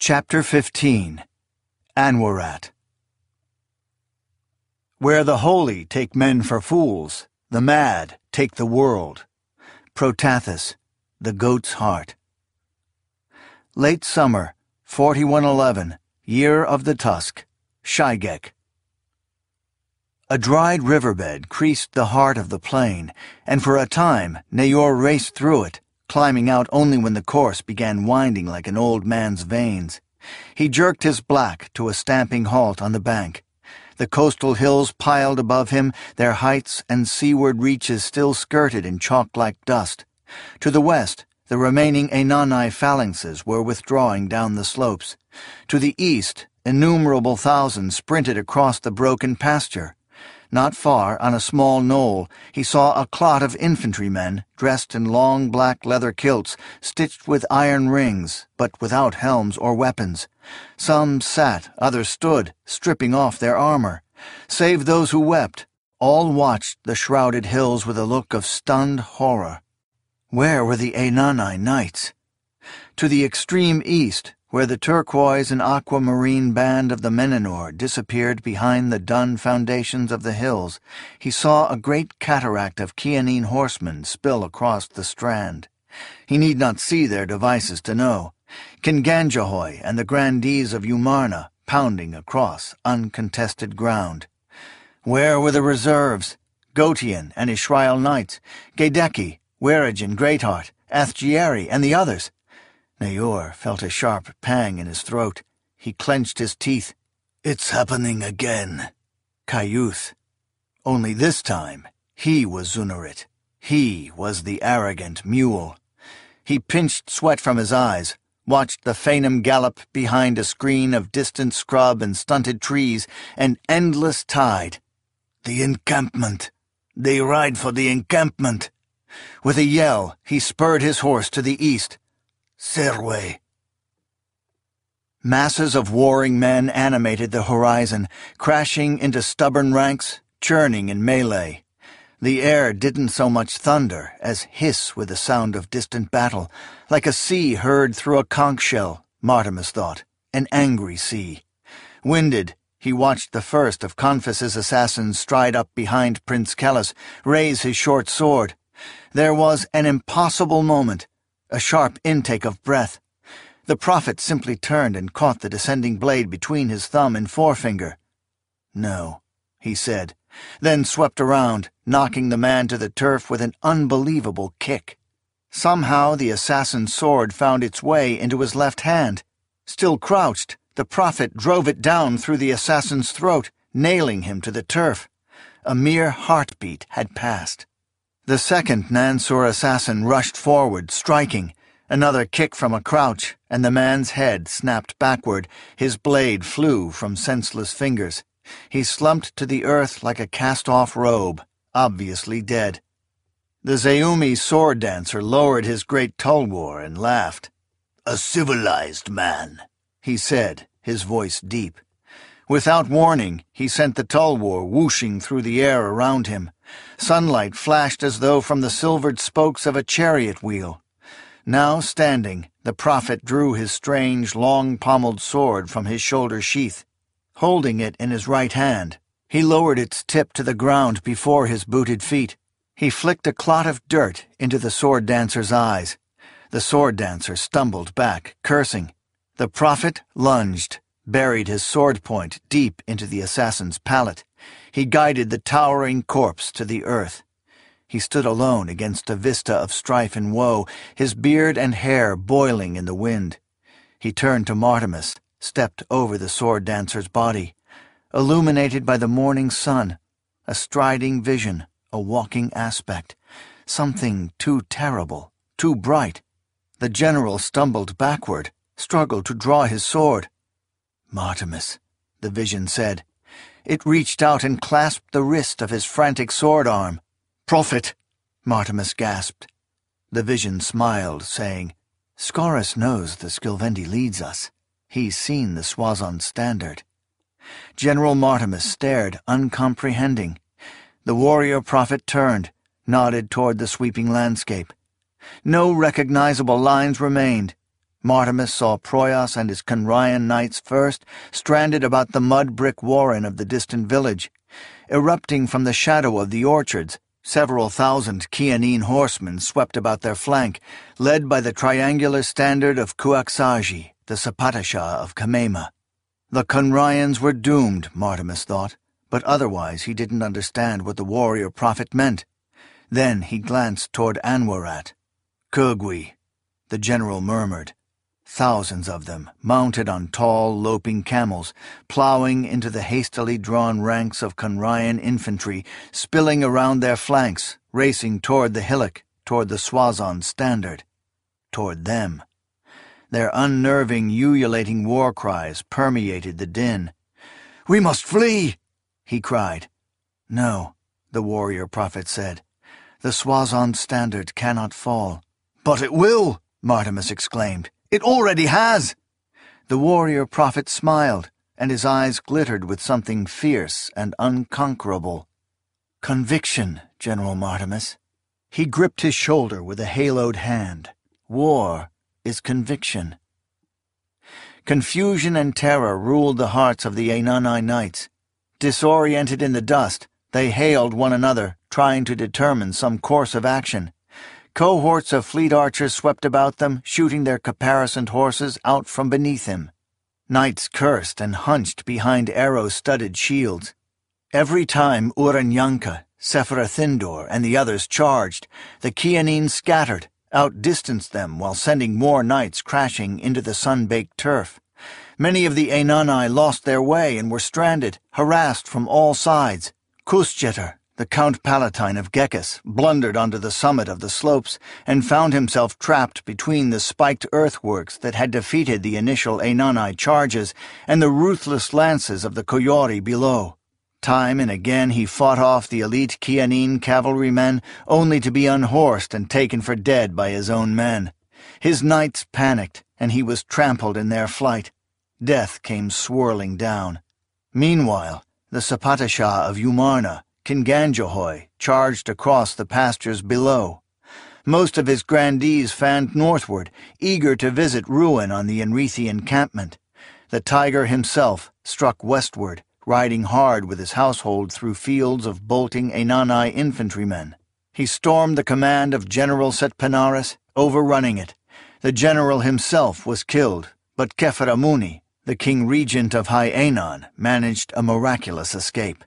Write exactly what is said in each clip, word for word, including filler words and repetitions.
Chapter fifteen. Anwarat. Where the holy take men for fools, the mad take the world. Protathus, the goat's heart. Late summer, forty-one eleven, year of the tusk, Shygek. A dried riverbed creased the heart of the plain, and for a time Nayor raced through it, climbing out only when the course began winding like an old man's veins. He jerked his black to a stamping halt on the bank. The coastal hills piled above him, their heights and seaward reaches still skirted in chalk-like dust. To the west, the remaining Ennani phalanxes were withdrawing down the slopes. To the east, innumerable thousands sprinted across the broken pasture. Not far, on a small knoll, he saw a clot of infantrymen dressed in long black leather kilts stitched with iron rings, but without helms or weapons. Some sat, others stood, stripping off their armor. Save those who wept, all watched the shrouded hills with a look of stunned horror. Where were the Ennani knights? To the extreme east, where the turquoise and aquamarine band of the Menenor disappeared behind the dun foundations of the hills, he saw a great cataract of Chianine horsemen spill across the strand. He need not see their devices to know. Kinganjahoy and the grandees of Umarna pounding across uncontested ground. Where were the reserves? Gotian and Ishrael knights, Gedeki, Weregin Greatheart, Athgieri, and the others. Nayor felt a sharp pang in his throat. He clenched his teeth. It's happening again. Kayuth. Only this time, he was Zunarit. He was the arrogant mule. He pinched sweat from his eyes, watched the Phanem gallop behind a screen of distant scrub and stunted trees, an endless tide. The encampment. They ride for the encampment. With a yell, he spurred his horse to the east. Serwe. Masses of warring men animated the horizon, crashing into stubborn ranks, churning in melee. The air didn't so much thunder as hiss with the sound of distant battle, like a sea heard through a conch shell, Martimus thought, an angry sea. Winded, he watched the first of Conphus's assassins stride up behind Prince Kellus, raise his short sword. There was an impossible moment, a sharp intake of breath. The prophet simply turned and caught the descending blade between his thumb and forefinger. No, he said, then swept around, knocking the man to the turf with an unbelievable kick. Somehow the assassin's sword found its way into his left hand. Still crouched, the prophet drove it down through the assassin's throat, nailing him to the turf. A mere heartbeat had passed. The second Nansur assassin rushed forward, striking. Another kick from a crouch, and the man's head snapped backward. His blade flew from senseless fingers. He slumped to the earth like a cast-off robe, obviously dead. The Zeumi sword dancer lowered his great tulwar and laughed. "A civilized man," he said, his voice deep. Without warning, he sent the tulwar whooshing through the air around him. Sunlight flashed as though from the silvered spokes of a chariot wheel. Now standing, the prophet drew his strange, long-pommeled sword from his shoulder sheath. Holding it in his right hand, he lowered its tip to the ground before his booted feet. He flicked a clot of dirt into the sword dancer's eyes. The sword dancer stumbled back, cursing. The prophet lunged, buried his sword point deep into the assassin's palate. He guided the towering corpse to the earth. He stood alone against a vista of strife and woe, his beard and hair boiling in the wind. He turned to Martimus, stepped over the sword dancer's body. Illuminated by the morning sun, a striding vision, a walking aspect, something too terrible, too bright. The general stumbled backward, struggled to draw his sword. "Martimus," the vision said. It reached out and clasped the wrist of his frantic sword arm. "Prophet," Martimus gasped. The vision smiled, saying, "Scaurus knows the Skilvendi leads us. He's seen the Swazon standard." General Martimus stared, uncomprehending. The warrior prophet turned, nodded toward the sweeping landscape. No recognizable lines remained. Martimas saw Proyas and his Conryan knights first, stranded about the mud-brick warren of the distant village. Erupting from the shadow of the orchards, several thousand Chianine horsemen swept about their flank, led by the triangular standard of Kuaksaji, the Sapatasha of Kamema. The Conryans were doomed, Martimas thought, but otherwise he didn't understand what the warrior prophet meant. Then he glanced toward Anwarat. Kurgui, the general murmured. Thousands of them, mounted on tall, loping camels, ploughing into the hastily drawn ranks of Conryan infantry, spilling around their flanks, racing toward the hillock, toward the Swazon standard. Toward them. Their unnerving, ululating war cries permeated the din. "We must flee!" he cried. "No," the warrior prophet said. "The Swazon standard cannot fall." "But it will!" Martimas exclaimed. "It already has!" The warrior prophet smiled, and his eyes glittered with something fierce and unconquerable. "Conviction, General Martimas." He gripped his shoulder with a haloed hand. "War is conviction." Confusion and terror ruled the hearts of the Ainani knights. Disoriented in the dust, they hailed one another, trying to determine some course of action. Cohorts of fleet archers swept about them, shooting their caparisoned horses out from beneath him. Knights cursed and hunched behind arrow-studded shields. Every time Uranyanka, Sephirothindor, and the others charged, the Chianine scattered, outdistanced them while sending more knights crashing into the sun-baked turf. Many of the Ainani lost their way and were stranded, harassed from all sides. Kusjeter, the Count Palatine of Gekas, blundered onto the summit of the slopes and found himself trapped between the spiked earthworks that had defeated the initial Ainani charges and the ruthless lances of the Koyori below. Time and again he fought off the elite Chianine cavalrymen, only to be unhorsed and taken for dead by his own men. His knights panicked, and he was trampled in their flight. Death came swirling down. Meanwhile, the Sapatasha of Umarna, Kinganjohoi, charged across the pastures below. Most of his grandees fanned northward, eager to visit ruin on the Enrithi encampment. The tiger himself struck westward, riding hard with his household through fields of bolting Ainani infantrymen. He stormed the command of General Setpanaris, overrunning it. The general himself was killed, but Kefaramuni, the king regent of High Ainan, managed a miraculous escape.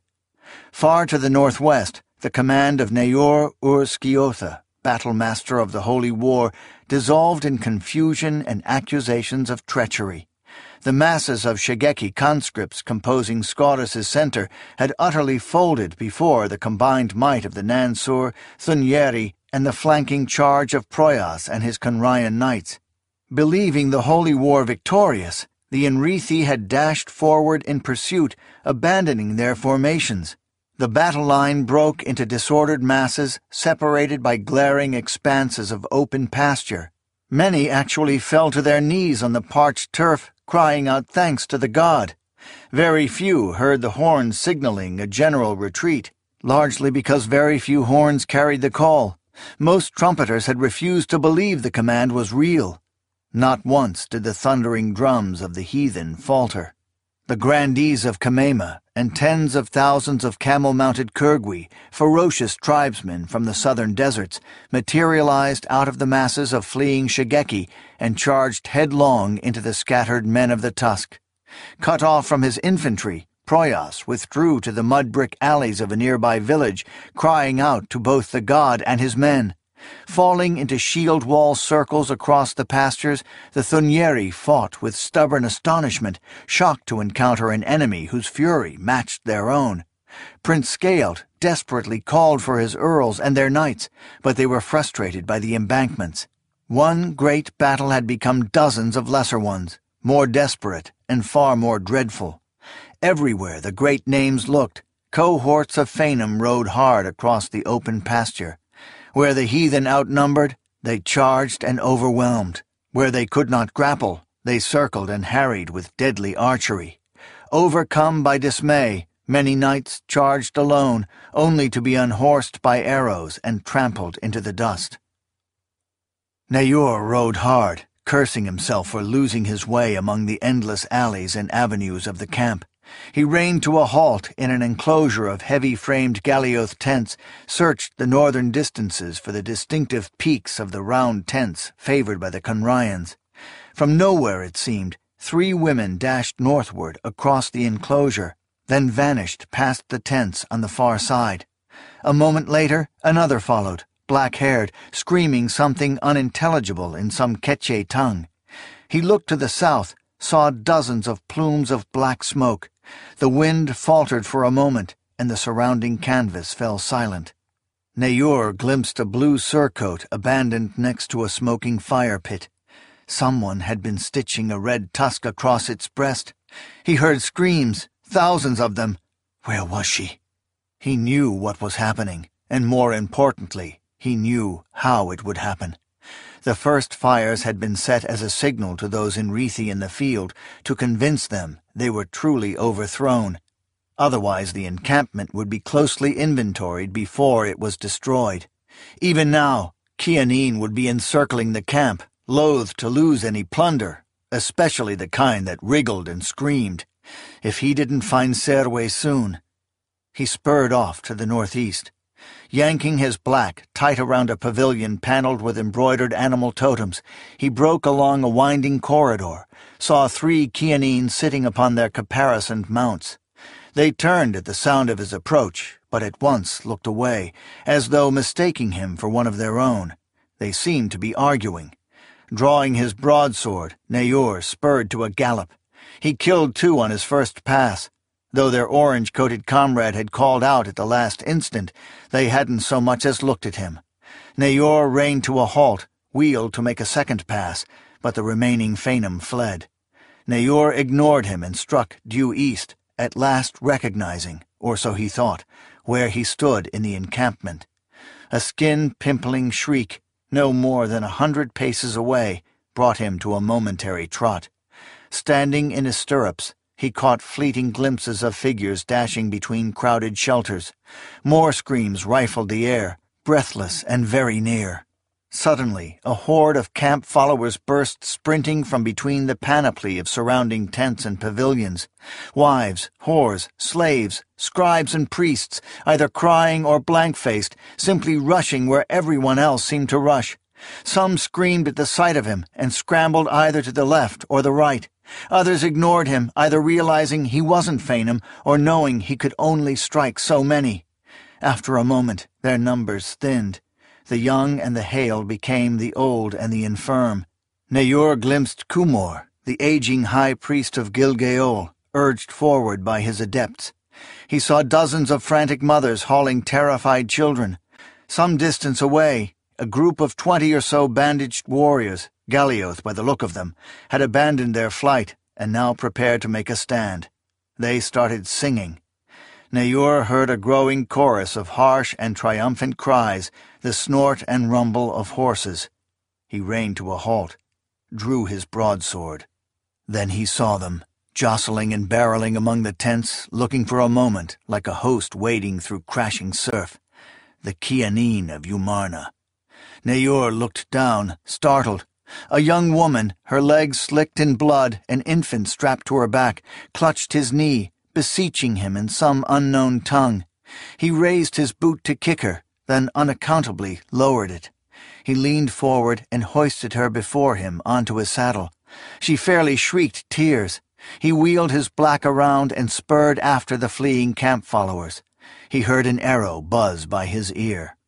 Far to the northwest, the command of Nayor Ur-Skiotha, battle-master of the Holy War, dissolved in confusion and accusations of treachery. The masses of Shigeki conscripts composing Scaurus' center had utterly folded before the combined might of the Nansur, Thunyeri, and the flanking charge of Proyas and his Conryan knights. Believing the Holy War victorious, the Enrithi had dashed forward in pursuit, abandoning their formations. The battle line broke into disordered masses, separated by glaring expanses of open pasture. Many actually fell to their knees on the parched turf, crying out thanks to the god. Very few heard the horns signaling a general retreat, largely because very few horns carried the call. Most trumpeters had refused to believe the command was real. Not once did the thundering drums of the heathen falter. The grandees of Kamema and tens of thousands of camel-mounted Kurgui, ferocious tribesmen from the southern deserts, materialized out of the masses of fleeing Shigeki and charged headlong into the scattered men of the Tusk. Cut off from his infantry, Proyas withdrew to the mud-brick alleys of a nearby village, crying out to both the god and his men. Falling into shield-wall circles across the pastures, the Thunyeri fought with stubborn astonishment, shocked to encounter an enemy whose fury matched their own. Prince Scaelt desperately called for his earls and their knights, but they were frustrated by the embankments. One great battle had become dozens of lesser ones, more desperate and far more dreadful. Everywhere the great names looked, cohorts of Fainum rode hard across the open pasture. Where the heathen outnumbered, they charged and overwhelmed. Where they could not grapple, they circled and harried with deadly archery. Overcome by dismay, many knights charged alone, only to be unhorsed by arrows and trampled into the dust. Nayor rode hard, cursing himself for losing his way among the endless alleys and avenues of the camp. He reined to a halt in an enclosure of heavy-framed Galioth tents, searched the northern distances for the distinctive peaks of the round tents favored by the Conryans. From nowhere, it seemed, three women dashed northward across the enclosure, then vanished past the tents on the far side. A moment later, another followed, black-haired, screaming something unintelligible in some Quechua tongue. He looked to the south, saw dozens of plumes of black smoke. The wind faltered for a moment, and the surrounding canvas fell silent. Nayur glimpsed a blue surcoat abandoned next to a smoking fire pit. Someone had been stitching a red tusk across its breast. He heard screams, thousands of them. Where was she? He knew what was happening, and more importantly, he knew how it would happen. The first fires had been set as a signal to those in Reethi in the field to convince them they were truly overthrown. Otherwise the encampment would be closely inventoried before it was destroyed. Even now, Kianin would be encircling the camp, loath to lose any plunder, especially the kind that wriggled and screamed. If he didn't find Serwe soon... He spurred off to the northeast. Yanking his black tight around a pavilion paneled with embroidered animal totems, he broke along a winding corridor, saw three Kianine sitting upon their caparisoned mounts. They turned at the sound of his approach, but at once looked away, as though mistaking him for one of their own. They seemed to be arguing. Drawing his broadsword, Nayur spurred to a gallop. He killed two on his first pass. Though their orange-coated comrade had called out at the last instant, they hadn't so much as looked at him. Nayur reined to a halt, wheeled to make a second pass, but the remaining Fainum fled. Nayur ignored him and struck due east, at last recognizing, or so he thought, where he stood in the encampment. A skin-pimpling shriek, no more than a hundred paces away, brought him to a momentary trot. Standing in his stirrups, he caught fleeting glimpses of figures dashing between crowded shelters. More screams rifled the air, breathless and very near. Suddenly, a horde of camp followers burst sprinting from between the panoply of surrounding tents and pavilions. Wives, whores, slaves, scribes and priests, either crying or blank-faced, simply rushing where everyone else seemed to rush. Some screamed at the sight of him and scrambled either to the left or the right. Others ignored him, either realizing he wasn't Fainum or knowing he could only strike so many. After a moment, their numbers thinned. The young and the hale became the old and the infirm. Nayur glimpsed Kumor, the aging high priest of Gilgaol, urged forward by his adepts. He saw dozens of frantic mothers hauling terrified children. Some distance away, a group of twenty or so bandaged warriors, Galioth by the look of them, had abandoned their flight and now prepared to make a stand. They started singing. Nayur heard a growing chorus of harsh and triumphant cries, the snort and rumble of horses. He reined to a halt, drew his broadsword. Then he saw them, jostling and barreling among the tents, looking for a moment like a host wading through crashing surf. The Kianin of Umarna. Nayur looked down, startled. A young woman, her legs slicked in blood, an infant strapped to her back, clutched his knee, beseeching him in some unknown tongue. He raised his boot to kick her, then unaccountably lowered it. He leaned forward and hoisted her before him onto his saddle. She fairly shrieked tears. He wheeled his black around and spurred after the fleeing camp followers. He heard an arrow buzz by his ear.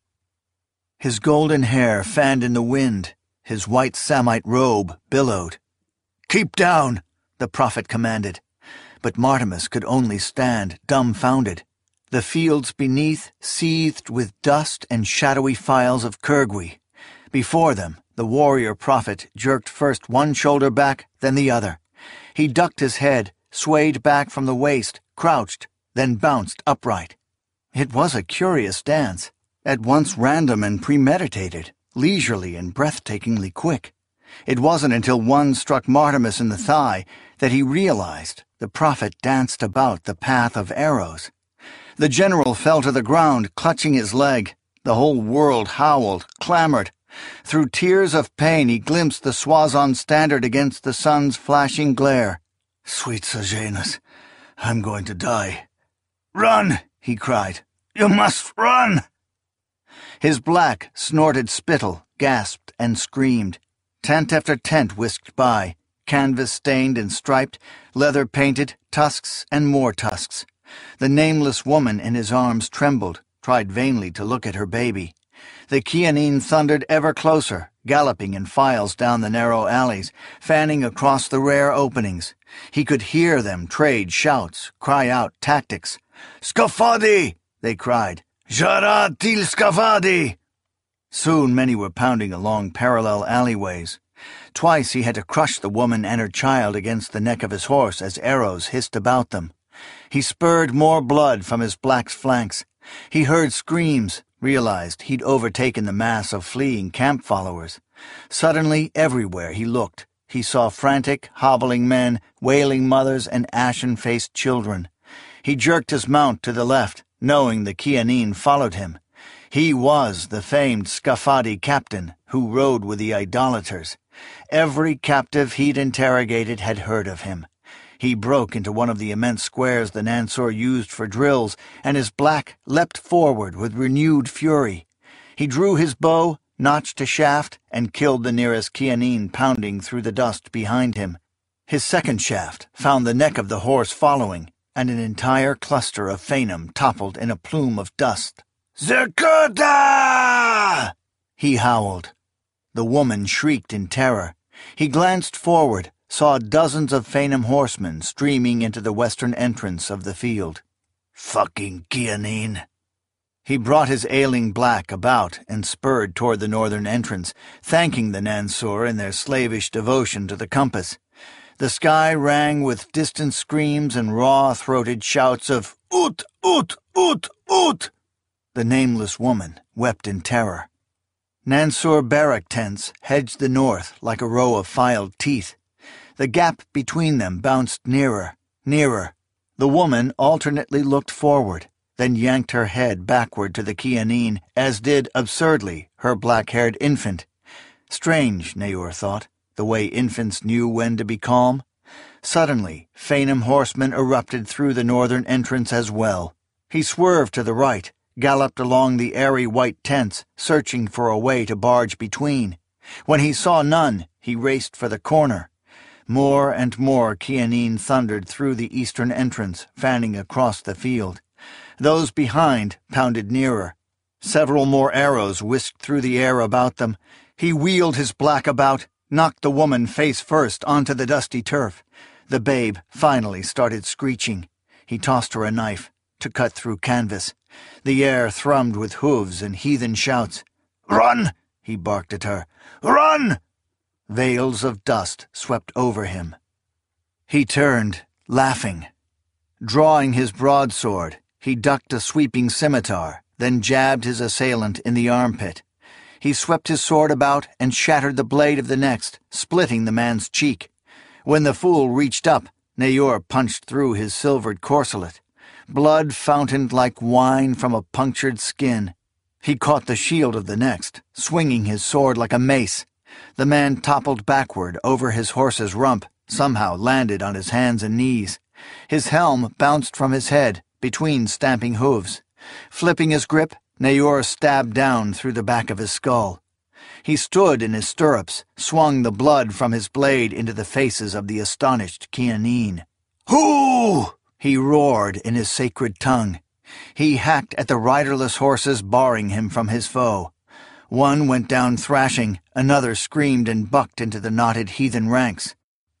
His golden hair fanned in the wind. His white samite robe billowed. "Keep down," the prophet commanded. But Martimus could only stand, dumbfounded. The fields beneath seethed with dust and shadowy files of Kurgwi. Before them, the warrior prophet jerked first one shoulder back, then the other. He ducked his head, swayed back from the waist, crouched, then bounced upright. It was a curious dance, at once random and premeditated, leisurely and breathtakingly quick. It wasn't until one struck Martimus in the thigh that he realized the prophet danced about the path of arrows. The general fell to the ground, clutching his leg. The whole world howled, clamored, Through tears of pain he glimpsed the Swazon standard against the sun's flashing glare. "Sweet Sejanus, I'm going to die." "Run!" he cried. "You must run!" His black snorted spittle, gasped and screamed. Tent after tent whisked by, canvas stained and striped, leather painted, tusks and more tusks. The nameless woman in his arms trembled, tried vainly to look at her baby. The Chianine thundered ever closer, galloping in files down the narrow alleys, fanning across the rare openings. He could hear them trade shouts, cry out tactics. "Scafadi!" they cried. "Jara til Scafadi!" Soon many were pounding along parallel alleyways. Twice he had to crush the woman and her child against the neck of his horse as arrows hissed about them. He spurred more blood from his black's flanks. He heard screams, realized he'd overtaken the mass of fleeing camp followers. Suddenly, everywhere he looked, he saw frantic, hobbling men, wailing mothers, and ashen-faced children. He jerked his mount to the left, knowing the Chianine followed him. He was the famed Scafadi captain who rode with the idolaters. Every captive he'd interrogated had heard of him. He broke into one of the immense squares the Nansur used for drills, and his black leapt forward with renewed fury. He drew his bow, notched a shaft, and killed the nearest Chianine pounding through the dust behind him. His second shaft found the neck of the horse following, and an entire cluster of Phanem toppled in a plume of dust. "Zerkuta!" he howled. The woman shrieked in terror. He glanced forward, saw dozens of Phanem horsemen streaming into the western entrance of the field. "Fucking Chianine!" He brought his ailing black about and spurred toward the northern entrance, thanking the Nansur in their slavish devotion to the compass. The sky rang with distant screams and raw-throated shouts of "Ut! Ut! Ut! Ut!" The nameless woman wept in terror. Nansur barrack tents hedged the north like a row of filed teeth. The gap between them bounced nearer, nearer. The woman alternately looked forward, then yanked her head backward to the Chianine, as did, absurdly, her black-haired infant. Strange, Nayor thought, the way infants knew when to be calm. Suddenly, Phanem horsemen erupted through the northern entrance as well. He swerved to the right, galloped along the airy white tents, searching for a way to barge between. When he saw none, he raced for the corner. More and more Chianine thundered through the eastern entrance, fanning across the field. Those behind pounded nearer. Several more arrows whisked through the air about them. He wheeled his black about, knocked the woman face first onto the dusty turf. The babe finally started screeching. He tossed her a knife to cut through canvas. The air thrummed with hooves and heathen shouts. "Run!" he barked at her. "Run!" Veils of dust swept over him. He turned, laughing. Drawing his broadsword, he ducked a sweeping scimitar, then jabbed his assailant in the armpit. He swept his sword about and shattered the blade of the next, splitting the man's cheek. When the fool reached up, Nayor punched through his silvered corselet. Blood fountained like wine from a punctured skin. He caught the shield of the next, swinging his sword like a mace. The man toppled backward over his horse's rump, somehow landed on his hands and knees. His helm bounced from his head, between stamping hooves. Flipping his grip, Nayor stabbed down through the back of his skull. He stood in his stirrups, swung the blood from his blade into the faces of the astonished Chianine. "Hoo!" he roared in his sacred tongue. He hacked at the riderless horses, barring him from his foe. One went down thrashing, another screamed and bucked into the knotted heathen ranks.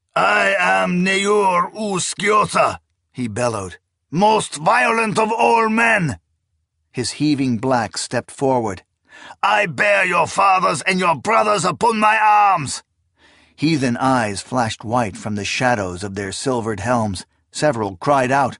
"I am Nayor Uskiota," he bellowed, "most violent of all men." His heaving black stepped forward. "I bear your fathers and your brothers upon my arms." Heathen eyes flashed white from the shadows of their silvered helms. Several cried out.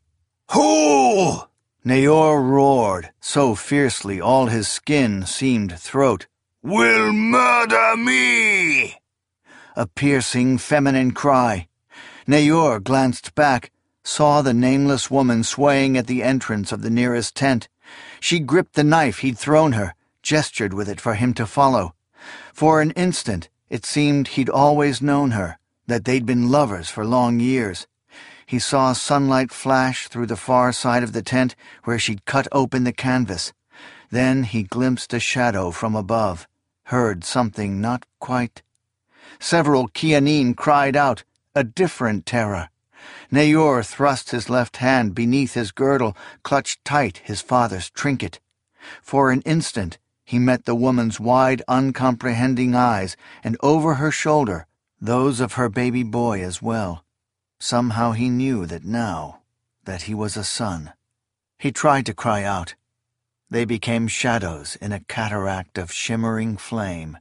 "Who?" Nayor roared, so fiercely all his skin seemed throat. "Will murder me!" A piercing feminine cry. Nayor glanced back, saw the nameless woman swaying at the entrance of the nearest tent. She gripped the knife he'd thrown her, gestured with it for him to follow. For an instant, it seemed he'd always known her, that they'd been lovers for long years. He saw sunlight flash through the far side of the tent where she'd cut open the canvas. Then he glimpsed a shadow from above, heard something not quite. Several Kianin cried out, a different terror. Nayor thrust his left hand beneath his girdle, clutched tight his father's trinket. For an instant, he met the woman's wide, uncomprehending eyes, and over her shoulder, those of her baby boy as well. Somehow he knew that now, that he was a son. He tried to cry out. They became shadows in a cataract of shimmering flame.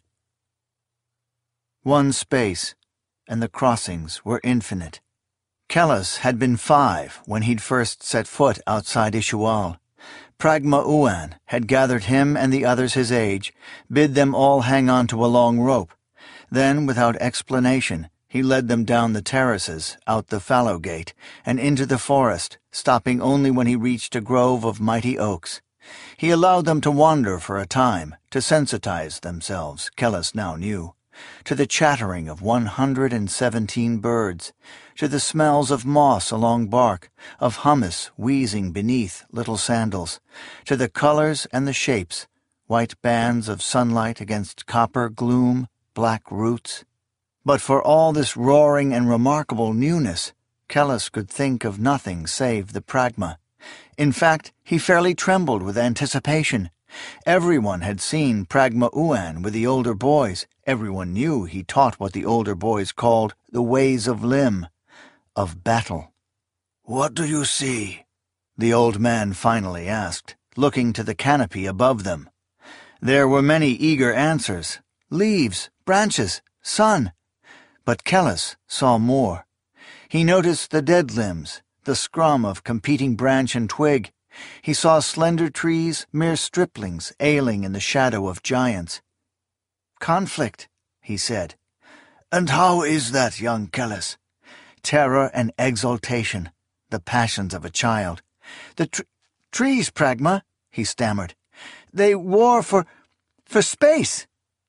One space, and the crossings were infinite. Kellis had been five when he'd first set foot outside Ishual. Pragma Uan had gathered him and the others his age, bid them all hang on to a long rope. Then, without explanation, he led them down the terraces, out the fallow gate, and into the forest, stopping only when he reached a grove of mighty oaks. He allowed them to wander for a time, to sensitize themselves, Kellis now knew, to the chattering of one hundred and seventeen birds, to the smells of moss along bark, of hummus wheezing beneath little sandals, to the colors and the shapes, white bands of sunlight against copper gloom, black roots. But for all this roaring and remarkable newness, Kellis could think of nothing save the pragma. In fact, he fairly trembled with anticipation. Everyone had seen Pragma Uan with the older boys. Everyone knew he taught what the older boys called the ways of limb, of battle. "What do you see?" the old man finally asked, looking to the canopy above them. There were many eager answers. Leaves, branches, sun. But Kellis saw more. He noticed the dead limbs, the scrum of competing branch and twig. He saw slender trees, mere striplings, ailing in the shadow of giants. "Conflict," he said. "And how is that, young Kellis?" Terror and exultation, the passions of a child. "The tr trees, Pragma," he stammered. "They war for... for space."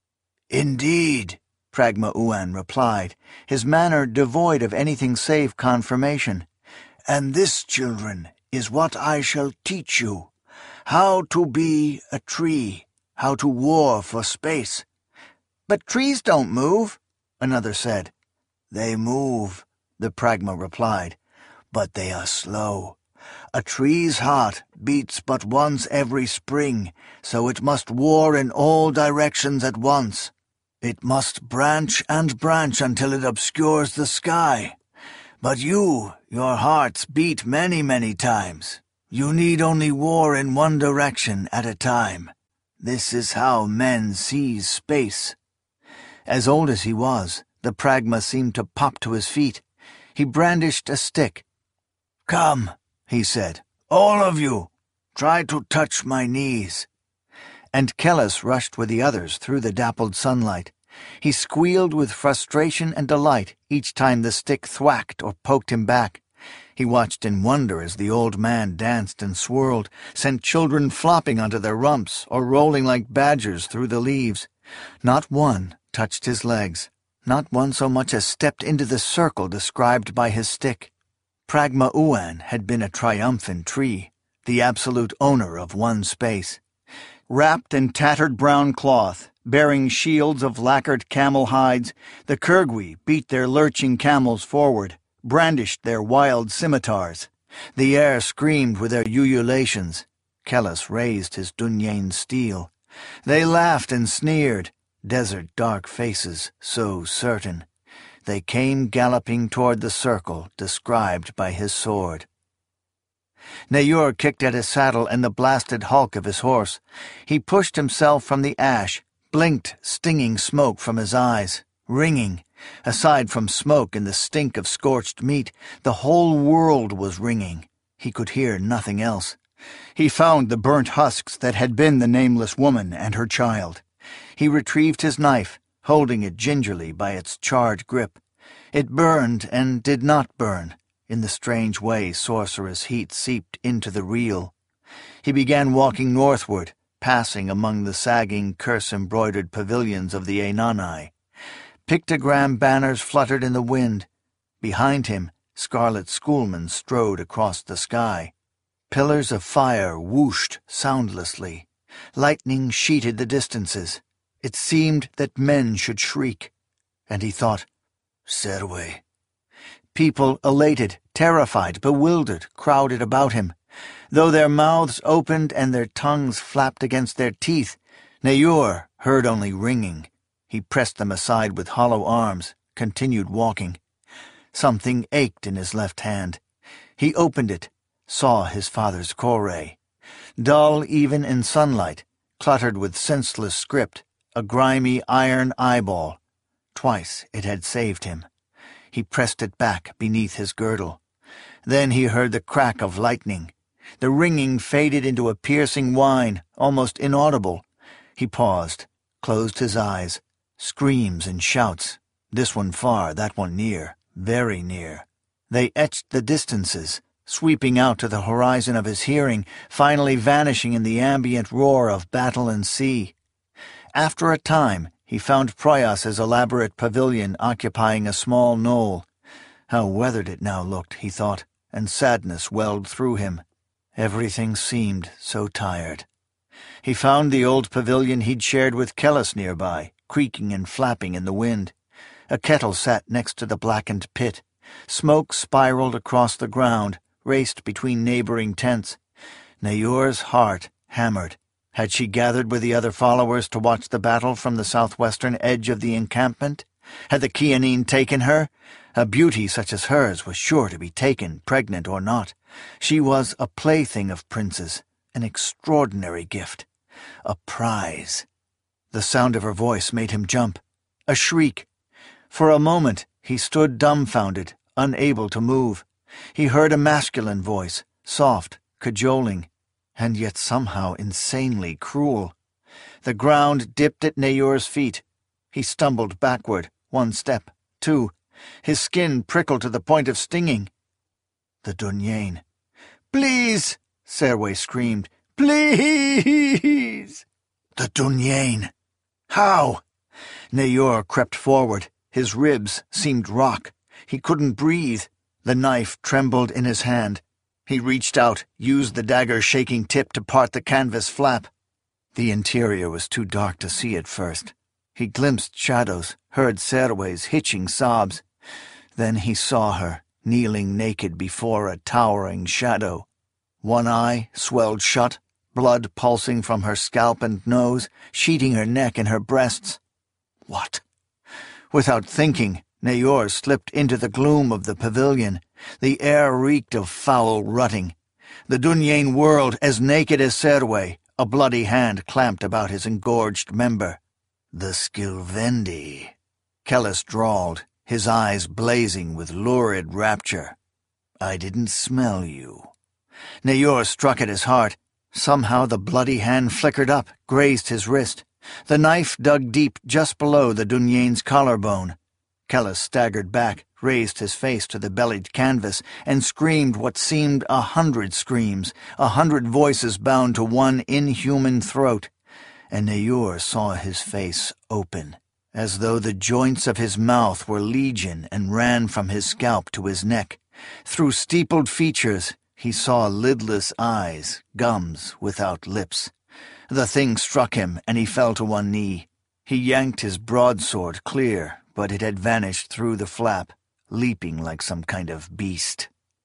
"Indeed," Pragma Uan replied, his manner devoid of anything save confirmation. "And this, children, is what I shall teach you. How to be a tree, how to war for space." "But trees don't move," another said. "They move," the Pragma replied, "but they are slow. A tree's heart beats but once every spring, so it must war in all directions at once. It must branch and branch until it obscures the sky. But you, your hearts beat many, many times. You need only war in one direction at a time. This is how men seize space." As old as he was, the Pragma seemed to pop to his feet. He brandished a stick. "Come," he said, "all of you, try to touch my knees." And Kellis rushed with the others through the dappled sunlight. He squealed with frustration and delight each time the stick thwacked or poked him back. He watched in wonder as the old man danced and swirled, sent children flopping onto their rumps or rolling like badgers through the leaves. Not one touched his legs. Not one so much as stepped into the circle described by his stick. Pragma Uan had been a triumphant tree, the absolute owner of one space. Wrapped in tattered brown cloth, bearing shields of lacquered camel hides, the Kurgwi beat their lurching camels forward, brandished their wild scimitars. The air screamed with their ululations. Kellis raised his Dunyain steel. They laughed and sneered, desert dark faces so certain. They came galloping toward the circle described by his sword. Nayor kicked at his saddle and the blasted hulk of his horse. He pushed himself from the ash, blinked stinging smoke from his eyes, ringing. Aside from smoke and the stink of scorched meat, the whole world was ringing. He could hear nothing else. He found the burnt husks that had been the nameless woman and her child. He retrieved his knife, holding it gingerly by its charred grip. It burned and did not burn, in the strange way sorcerous heat seeped into the real. He began walking northward, passing among the sagging, curse-embroidered pavilions of the Ennani. Pictogram banners fluttered in the wind. Behind him, scarlet schoolmen strode across the sky. Pillars of fire whooshed soundlessly. Lightning sheeted the distances. It seemed that men should shriek. And he thought, Serwe. People elated, terrified, bewildered, crowded about him. Though their mouths opened and their tongues flapped against their teeth, Neyur heard only ringing. He pressed them aside with hollow arms, continued walking. Something ached in his left hand. He opened it, saw his father's Kore. Dull even in sunlight, cluttered with senseless script, a grimy iron eyeball. Twice it had saved him. He pressed it back beneath his girdle. Then he heard the crack of lightning. The ringing faded into a piercing whine, almost inaudible. He paused, closed his eyes. Screams and shouts, this one far, that one near, very near. They etched the distances, sweeping out to the horizon of his hearing, finally vanishing in the ambient roar of battle and sea. After a time, he found Proyas's elaborate pavilion occupying a small knoll. How weathered it now looked, he thought, and sadness welled through him. Everything seemed so tired. He found the old pavilion he'd shared with Kellis nearby, creaking and flapping in the wind. A kettle sat next to the blackened pit. Smoke spiraled across the ground, raced between neighboring tents. Neyur's heart hammered. Had she gathered with the other followers to watch the battle from the southwestern edge of the encampment? Had the Kianin taken her? A beauty such as hers was sure to be taken, pregnant or not. She was a plaything of princes, an extraordinary gift, a prize. The sound of her voice made him jump. A shriek. For a moment he stood dumbfounded, unable to move. He heard a masculine voice, soft, cajoling, and yet somehow insanely cruel. The ground dipped at Neyur's feet. He stumbled backward, one step, two. His skin prickled to the point of stinging. The Dunyain. "Please!" Serwe screamed. "Please!" The Dunyain! How? Neyur crept forward. His ribs seemed rock. He couldn't breathe. The knife trembled in his hand. He reached out, used the dagger's shaking tip to part the canvas flap. The interior was too dark to see at first. He glimpsed shadows, heard Serwe's hitching sobs. Then he saw her, kneeling naked before a towering shadow. One eye swelled shut, blood pulsing from her scalp and nose, sheeting her neck and her breasts. What? Without thinking, Neyur slipped into the gloom of the pavilion. The air reeked of foul rutting. The Dunyain whirled, as naked as Serwe, a bloody hand clamped about his engorged member. "The Skilvendi," Kellis drawled, his eyes blazing with lurid rapture. "I didn't smell you." Neyur struck at his heart. Somehow the bloody hand flickered up, grazed his wrist. The knife dug deep just below the Dunyain's collarbone. Kellis staggered back, raised his face to the bellied canvas, and screamed what seemed a hundred screams, a hundred voices bound to one inhuman throat. And Neyur saw his face open, as though the joints of his mouth were legion and ran from his scalp to his neck. Through steepled features, he saw lidless eyes, gums without lips. The thing struck him, and he fell to one knee. He yanked his broadsword clear, but it had vanished through the flap, leaping like some kind of beast.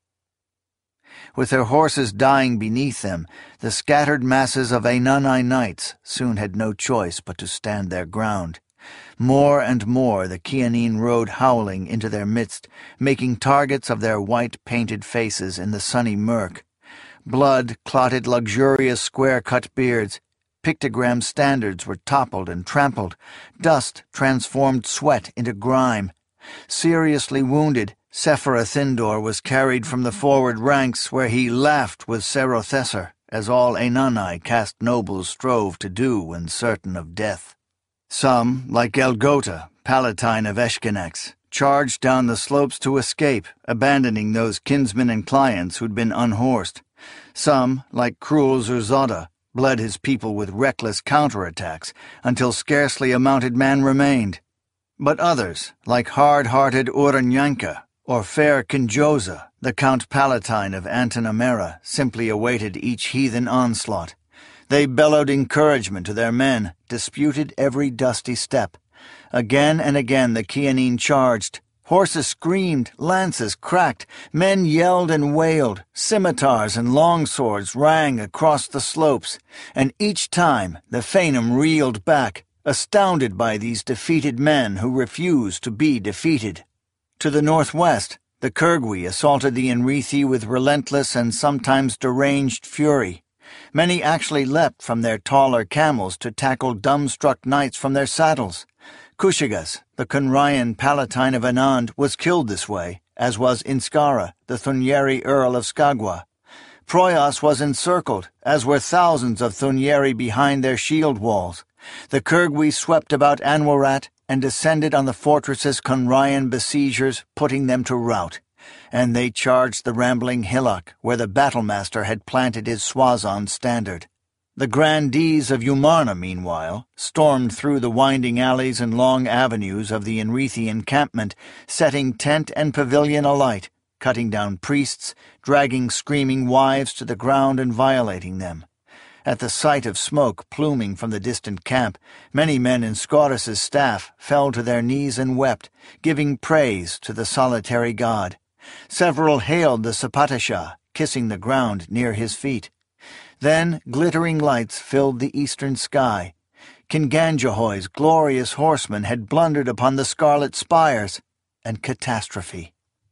With their horses dying beneath them, the scattered masses of Ennani knights soon had no choice but to stand their ground. More and more the Kianin rode howling into their midst, making targets of their white-painted faces in the sunny murk. Blood clotted luxurious square-cut beards. Pictogram standards were toppled and trampled. Dust transformed sweat into grime. Seriously wounded, Sephira Thindor was carried from the forward ranks, where he laughed with Serothesser, as all Ennani caste nobles strove to do when certain of death. Some, like Elgota, Palatine of Eshkenex, charged down the slopes to escape, abandoning those kinsmen and clients who'd been unhorsed. Some, like cruel Zurzada, bled his people with reckless counterattacks until scarcely a mounted man remained. But others, like hard-hearted Uranyanka or fair Kinjoza, the Count Palatine of Antanamera, simply awaited each heathen onslaught. They bellowed encouragement to their men, disputed every dusty step. Again and again the Chianine charged. Horses screamed, lances cracked, men yelled and wailed, scimitars and longswords rang across the slopes, and each time the Faenum reeled back, astounded by these defeated men who refused to be defeated. To the northwest, the Kyrgwi assaulted the Enrithi with relentless and sometimes deranged fury. Many actually leapt from their taller camels to tackle dumbstruck knights from their saddles. Kushigas, the Cynrian Palatine of Anand, was killed this way, as was Inskara, the Thunyeri Earl of Skagwa. Proyas was encircled, as were thousands of Thunyeri behind their shield walls. The Kyrgwi swept about Anwarat and descended on the fortress's Cynrian besiegers, putting them to rout. And they charged the rambling hillock where the battlemaster had planted his Swazon standard. The grandees of Umarna, meanwhile, stormed through the winding alleys and long avenues of the Enrithi encampment, setting tent and pavilion alight, cutting down priests, dragging screaming wives to the ground and violating them. At the sight of smoke pluming from the distant camp, many men in Scaurus's staff fell to their knees and wept, giving praise to the solitary god. Several hailed the Sapatasha, kissing the ground near his feet. Then glittering lights filled the eastern sky. Kinganjahoy's glorious horsemen had blundered upon the scarlet spires, and catastrophe.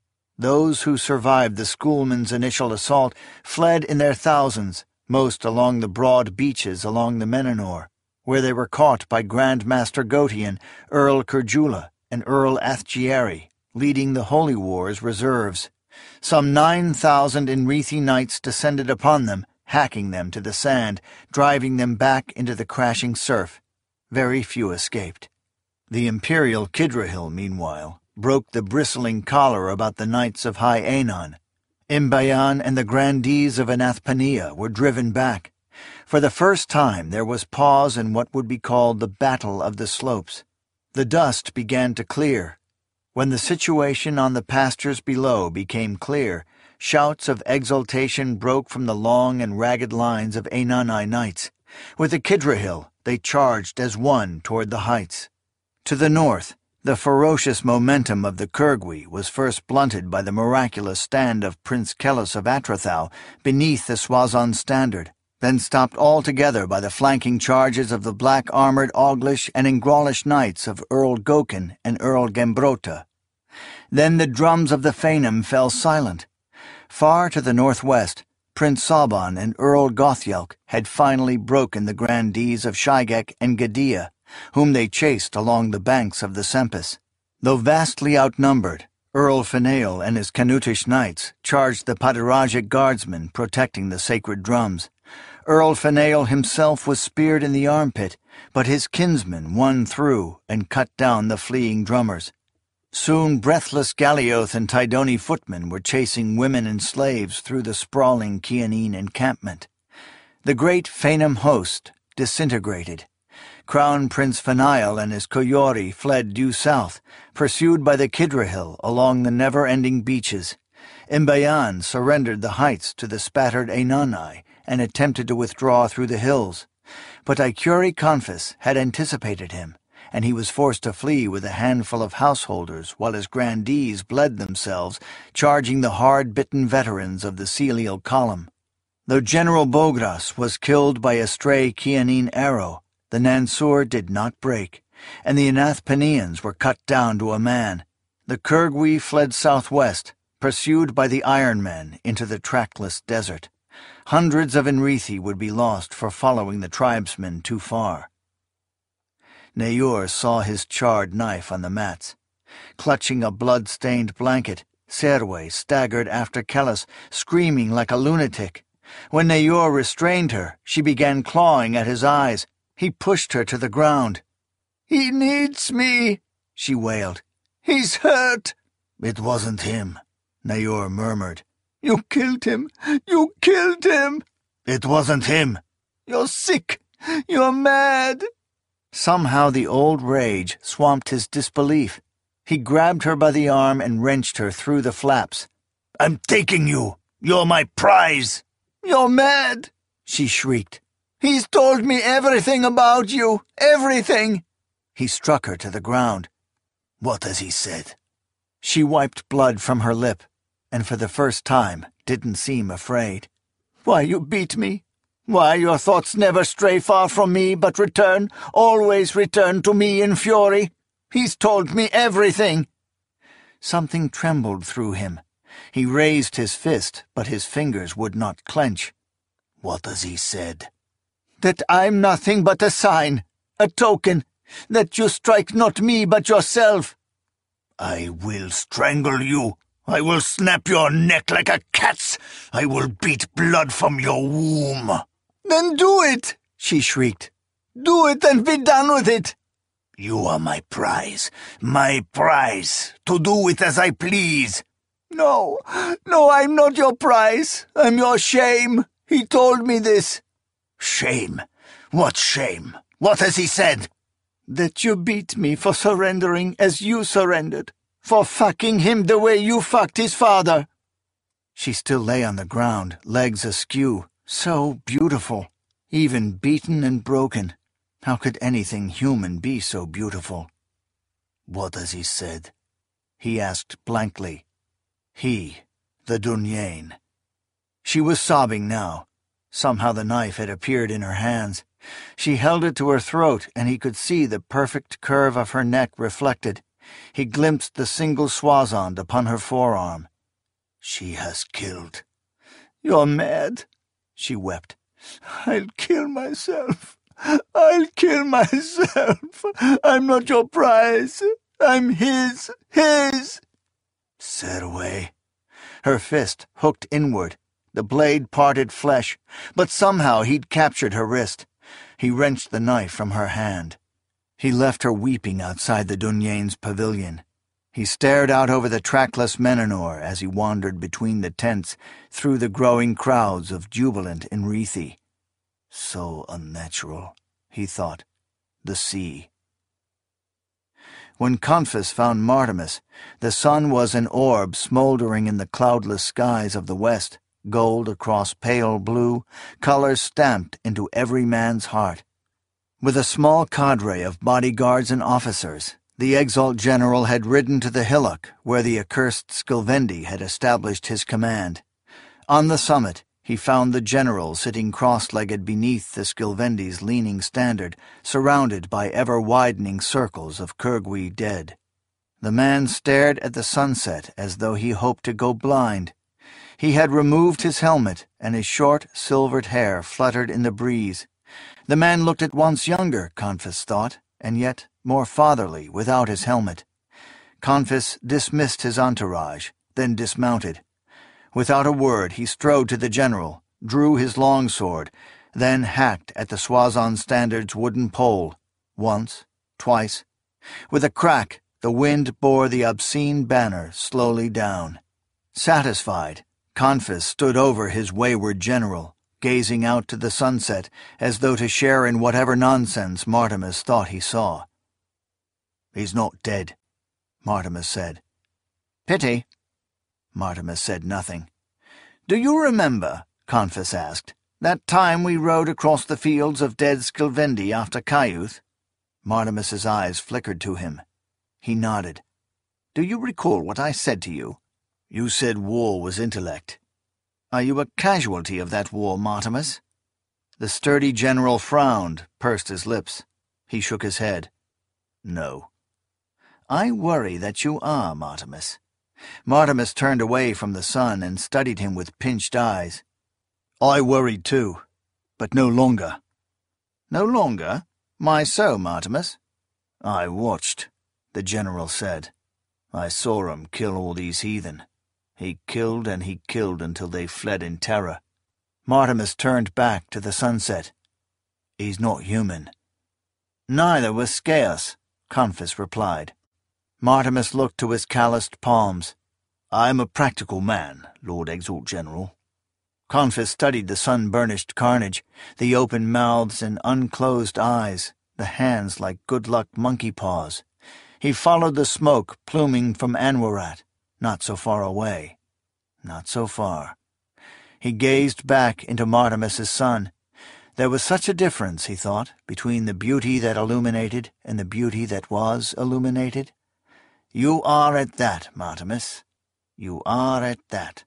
Those who survived the schoolmen's initial assault fled in their thousands, most along the broad beaches along the Menanor, where they were caught by Grand Master Gotian, Earl Kurjula, and Earl Athgieri, leading the Holy War's reserves. Some nine thousand Enrithi knights descended upon them, hacking them to the sand, driving them back into the crashing surf. Very few escaped. The imperial Kidrahil, meanwhile, broke the bristling collar about the knights of High Aenon. Imbayan and the grandees of Anathpania were driven back. For the first time there was pause in what would be called the Battle of the Slopes. The dust began to clear. When the situation on the pastures below became clear, shouts of exultation broke from the long and ragged lines of Aenonai knights. With the Kidrahil, they charged as one toward the heights. To the north, the ferocious momentum of the Kyrgwi was first blunted by the miraculous stand of Prince Kellis of Atrathau beneath the Swazon standard, then stopped altogether by the flanking charges of the black-armored Auglish and Ingralish knights of Earl Gokin and Earl Gembrota. Then the drums of the Faenum fell silent. Far to the northwest, Prince Saban and Earl Gothyelk had finally broken the grandees of Shygek and Gadia, whom they chased along the banks of the Sempus. Though vastly outnumbered, Earl Fenail and his Canutish knights charged the Padiragic guardsmen protecting the sacred drums. Earl Fenail himself was speared in the armpit, but his kinsmen won through and cut down the fleeing drummers. Soon breathless Galioth and Tidoni footmen were chasing women and slaves through the sprawling Chianine encampment. The great Faenum host disintegrated. Crown Prince Fenail and his Koyori fled due south, pursued by the Kidrahil along the never-ending beaches. Imbayan surrendered the heights to the spattered Aenonai and attempted to withdraw through the hills. But Icuri Confis had anticipated him, and he was forced to flee with a handful of householders while his grandees bled themselves, charging the hard-bitten veterans of the Celial column. Though General Bogras was killed by a stray Chianine arrow, the Nansur did not break, and the Anathpanians were cut down to a man. The Kyrgwi fled southwest, pursued by the Iron Men into the trackless desert. Hundreds of Enrithi would be lost for following the tribesmen too far. Nayur saw his charred knife on the mats. Clutching a blood-stained blanket, Serwe staggered after Kellis, screaming like a lunatic. When Nayur restrained her, she began clawing at his eyes. He pushed her to the ground. "He needs me," she wailed. "He's hurt." "It wasn't him," Nayur murmured. "You killed him! You killed him!" "It wasn't him." You're sick! You're mad!" Somehow the old rage swamped his disbelief. He grabbed her by the arm and wrenched her through the flaps. "I'm taking you! You're my prize!" "You're mad!" she shrieked. "He's told me everything about you! Everything!" He struck her to the ground. "What has he said?" She wiped blood from her lip, and for the first time didn't seem afraid. "Why you beat me? Why your thoughts never stray far from me, but return, always return to me in fury? He's told me everything." Something trembled through him. He raised his fist, but his fingers would not clench. "What has he said?" "That I'm nothing but a sign, a token, that you strike not me but yourself." "I will strangle you. I will snap your neck like a cat's. I will beat blood from your womb." "Then do it," she shrieked. "Do it and be done with it." "You are my prize, my prize, to do with as I please." "No, no, I'm not your prize. I'm your shame. He told me this." "Shame? What shame? What has he said?" "That you beat me for surrendering as you surrendered, for fucking him the way you fucked his father." She still lay on the ground, legs askew, so beautiful, even beaten and broken. How could anything human be so beautiful? "What has he said?" he asked blankly. He, the Dunyain. She was sobbing now. Somehow the knife had appeared in her hands. She held it to her throat, and he could see the perfect curve of her neck reflected. He glimpsed the single swazand upon her forearm. "She has killed." "You're mad," she wept. "I'll kill myself. I'll kill myself. I'm not your prize. I'm his, his." "Serwe." Her fist hooked inward. The blade parted flesh, but somehow he'd captured her wrist. He wrenched the knife from her hand. He left her weeping outside the Dunyain's pavilion. He stared out over the trackless Menanor as he wandered between the tents, through the growing crowds of jubilant Enrithi. So unnatural, he thought. The sea. When Conphus found Martimus, the sun was an orb smoldering in the cloudless skies of the west, gold across pale blue, colors stamped into every man's heart. With a small cadre of bodyguards and officers, the Exalt General had ridden to the hillock where the accursed Skilvendi had established his command. On the summit, he found the general sitting cross-legged beneath the Skilvendi's leaning standard, surrounded by ever-widening circles of Kurgwi dead. The man stared at the sunset as though he hoped to go blind. He had removed his helmet, and his short, silvered hair fluttered in the breeze. The man looked at once younger, Conphus thought, and yet more fatherly without his helmet. Conphus dismissed his entourage, then dismounted. Without a word he strode to the general, drew his long sword, then hacked at the Swazon standard's wooden pole. Once, twice. With a crack, the wind bore the obscene banner slowly down. Satisfied, Conphus stood over his wayward general, gazing out to the sunset as though to share in whatever nonsense Martimus thought he saw. "He's not dead," Martimus said. "Pity." Martimus said nothing. "Do you remember," Conphus asked, "that time we rode across the fields of dead Skilvendi after Kayuth?" Martimus's eyes flickered to him. He nodded. "Do you recall what I said to you? You said war was intellect. Are you a casualty of that war, Martimus?" The sturdy general frowned, pursed his lips. He shook his head. "No." "I worry that you are, Martimus." Martimus turned away from the sun and studied him with pinched eyes. "I worried too, but no longer." "No longer? Why so, Martimus?" "I watched," the general said. "I saw him kill all these heathen. He killed and he killed until they fled in terror." Martimus turned back to the sunset. "He's not human." "Neither was Scaeus," Conphus replied. Martimus looked to his calloused palms. "I am a practical man, Lord Exalt General." Confus studied the sun-burnished carnage, the open mouths and unclosed eyes, the hands like good-luck monkey paws. He followed the smoke pluming from Anwarat, not so far away. Not so far. He gazed back into Martimus's sun. There was such a difference, he thought, between the beauty that illuminated and the beauty that was illuminated. You are at that, Martimus. You are at that.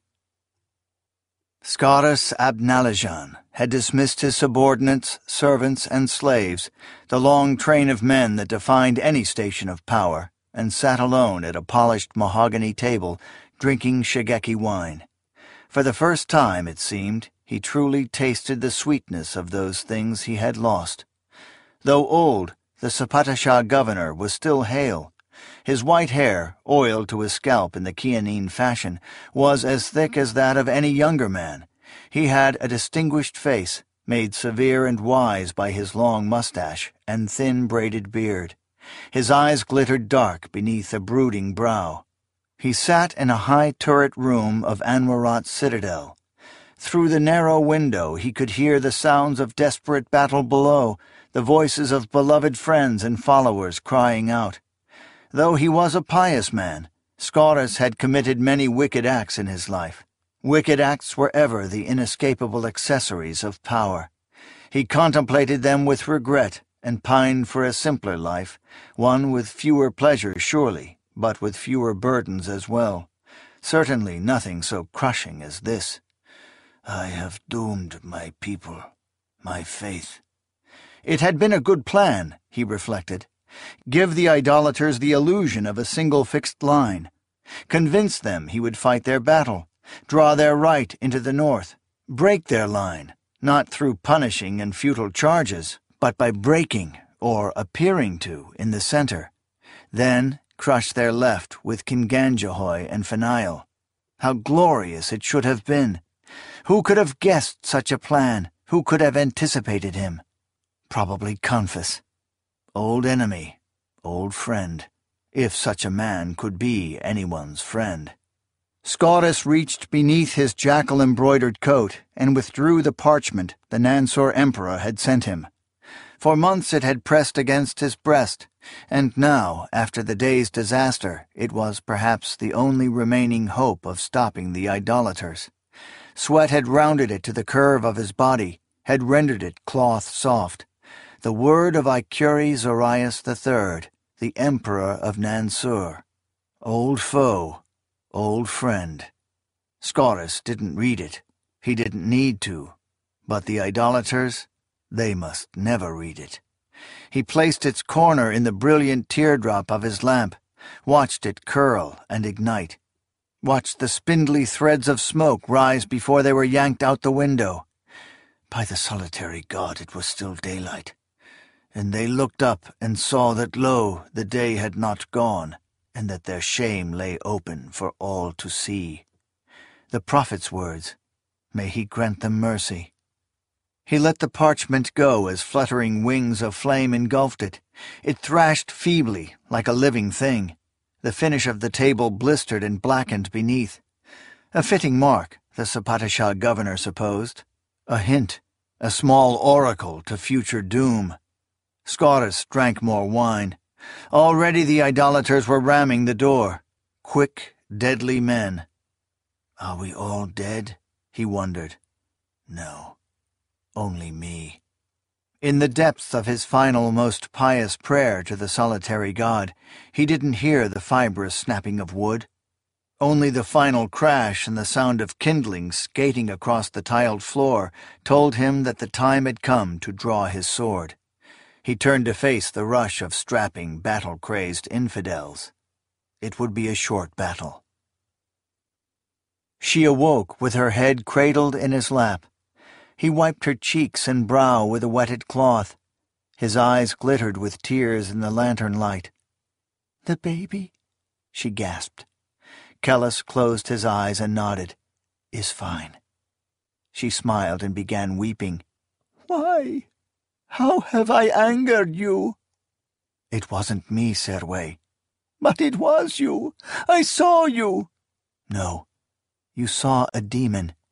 Scaurus Abnalajan had dismissed his subordinates, servants, and slaves, the long train of men that defined any station of power, and sat alone at a polished mahogany table, drinking Shigeki wine. For the first time, it seemed, he truly tasted the sweetness of those things he had lost. Though old, the Sapatashah governor was still hale. His white hair, oiled to his scalp in the Chianine fashion, was as thick as that of any younger man. He had a distinguished face, made severe and wise by his long mustache and thin braided beard. His eyes glittered dark beneath a brooding brow. He sat in a high turret room of Anwarat's citadel. Through the narrow window he could hear the sounds of desperate battle below, the voices of beloved friends and followers crying out. Though he was a pious man, Scaurus had committed many wicked acts in his life. Wicked acts were ever the inescapable accessories of power. He contemplated them with regret and pined for a simpler life, one with fewer pleasures surely, but with fewer burdens as well. Certainly nothing so crushing as this. I have doomed my people, my faith. It had been a good plan, he reflected. Give the idolaters the illusion of a single fixed line. Convince them he would fight their battle, draw their right into the north, break their line, not through punishing and futile charges, but by breaking, or appearing to, in the center. Then crush their left with Kinganjahoy and Pheniel. How glorious it should have been! Who could have guessed such a plan? Who could have anticipated him? Probably Confus. Old enemy, old friend, if such a man could be anyone's friend. Scaurus reached beneath his jackal-embroidered coat and withdrew the parchment the Nansur emperor had sent him. For months it had pressed against his breast, and now, after the day's disaster, it was perhaps the only remaining hope of stopping the idolaters. Sweat had rounded it to the curve of his body, had rendered it cloth soft. The word of Ikuri Zorias the Third, the Emperor of Nansur. Old foe, old friend. Scaurus didn't read it. He didn't need to. But the idolaters, they must never read it. He placed its corner in the brilliant teardrop of his lamp, watched it curl and ignite, watched the spindly threads of smoke rise before they were yanked out the window. By the solitary God, it was still daylight. And they looked up and saw that, lo, the day had not gone, and that their shame lay open for all to see. The prophet's words, may he grant them mercy. He let the parchment go as fluttering wings of flame engulfed it. It thrashed feebly, like a living thing. The finish of the table blistered and blackened beneath. A fitting mark, the Sapatashah governor supposed. A hint, a small oracle to future doom. Scaurus drank more wine. Already the idolaters were ramming the door. Quick, deadly men. Are we all dead? He wondered. No, only me. In the depths of his final, most pious prayer to the solitary God, he didn't hear the fibrous snapping of wood. Only the final crash and the sound of kindling skating across the tiled floor told him that the time had come to draw his sword. He turned to face the rush of strapping, battle-crazed infidels. It would be a short battle. She awoke with her head cradled in his lap. He wiped her cheeks and brow with a wetted cloth. His eyes glittered with tears in the lantern light. "The baby?" she gasped. Kellis closed his eyes and nodded. "Is fine." She smiled and began weeping. "Why? How have I angered you?" "It wasn't me, Serwe." "But it was you. I saw you." "No. You saw a demon.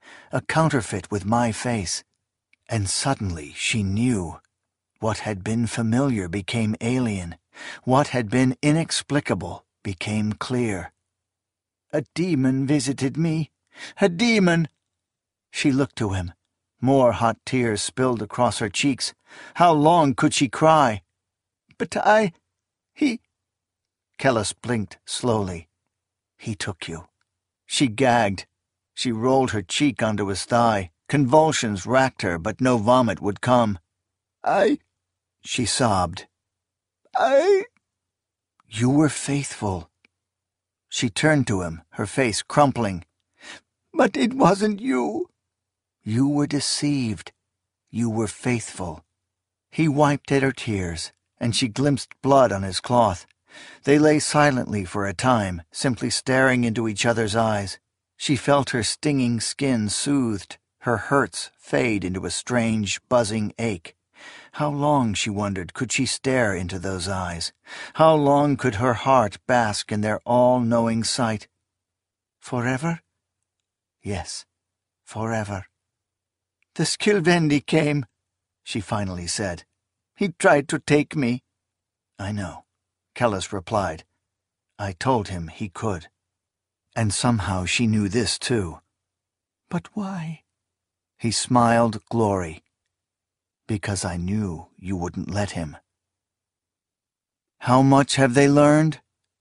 a counterfeit with my face. And suddenly she knew. What had been familiar became alien. What had been inexplicable became clear. A demon visited me. A demon! She looked to him. More hot tears spilled across her cheeks. How long could she cry? But I... he... Kellis blinked slowly. He took you. She gagged. She rolled her cheek onto his thigh. Convulsions racked her, but no vomit would come. I... she sobbed. I... You were faithful. She turned to him, her face crumpling. But it wasn't you. You were deceived. You were faithful. He wiped at her tears, and she glimpsed blood on his cloth. They lay silently for a time, simply staring into each other's eyes. She felt her stinging skin soothed, her hurts fade into a strange, buzzing ache. How long, she wondered, could she stare into those eyes? How long could her heart bask in their all-knowing sight? Forever? Yes, forever. The Skilvendi came, she finally said. He tried to take me. I know, Kellis replied. I told him he could. And somehow she knew this too. But why? He smiled glory. Because I knew you wouldn't let him. How much have they learned?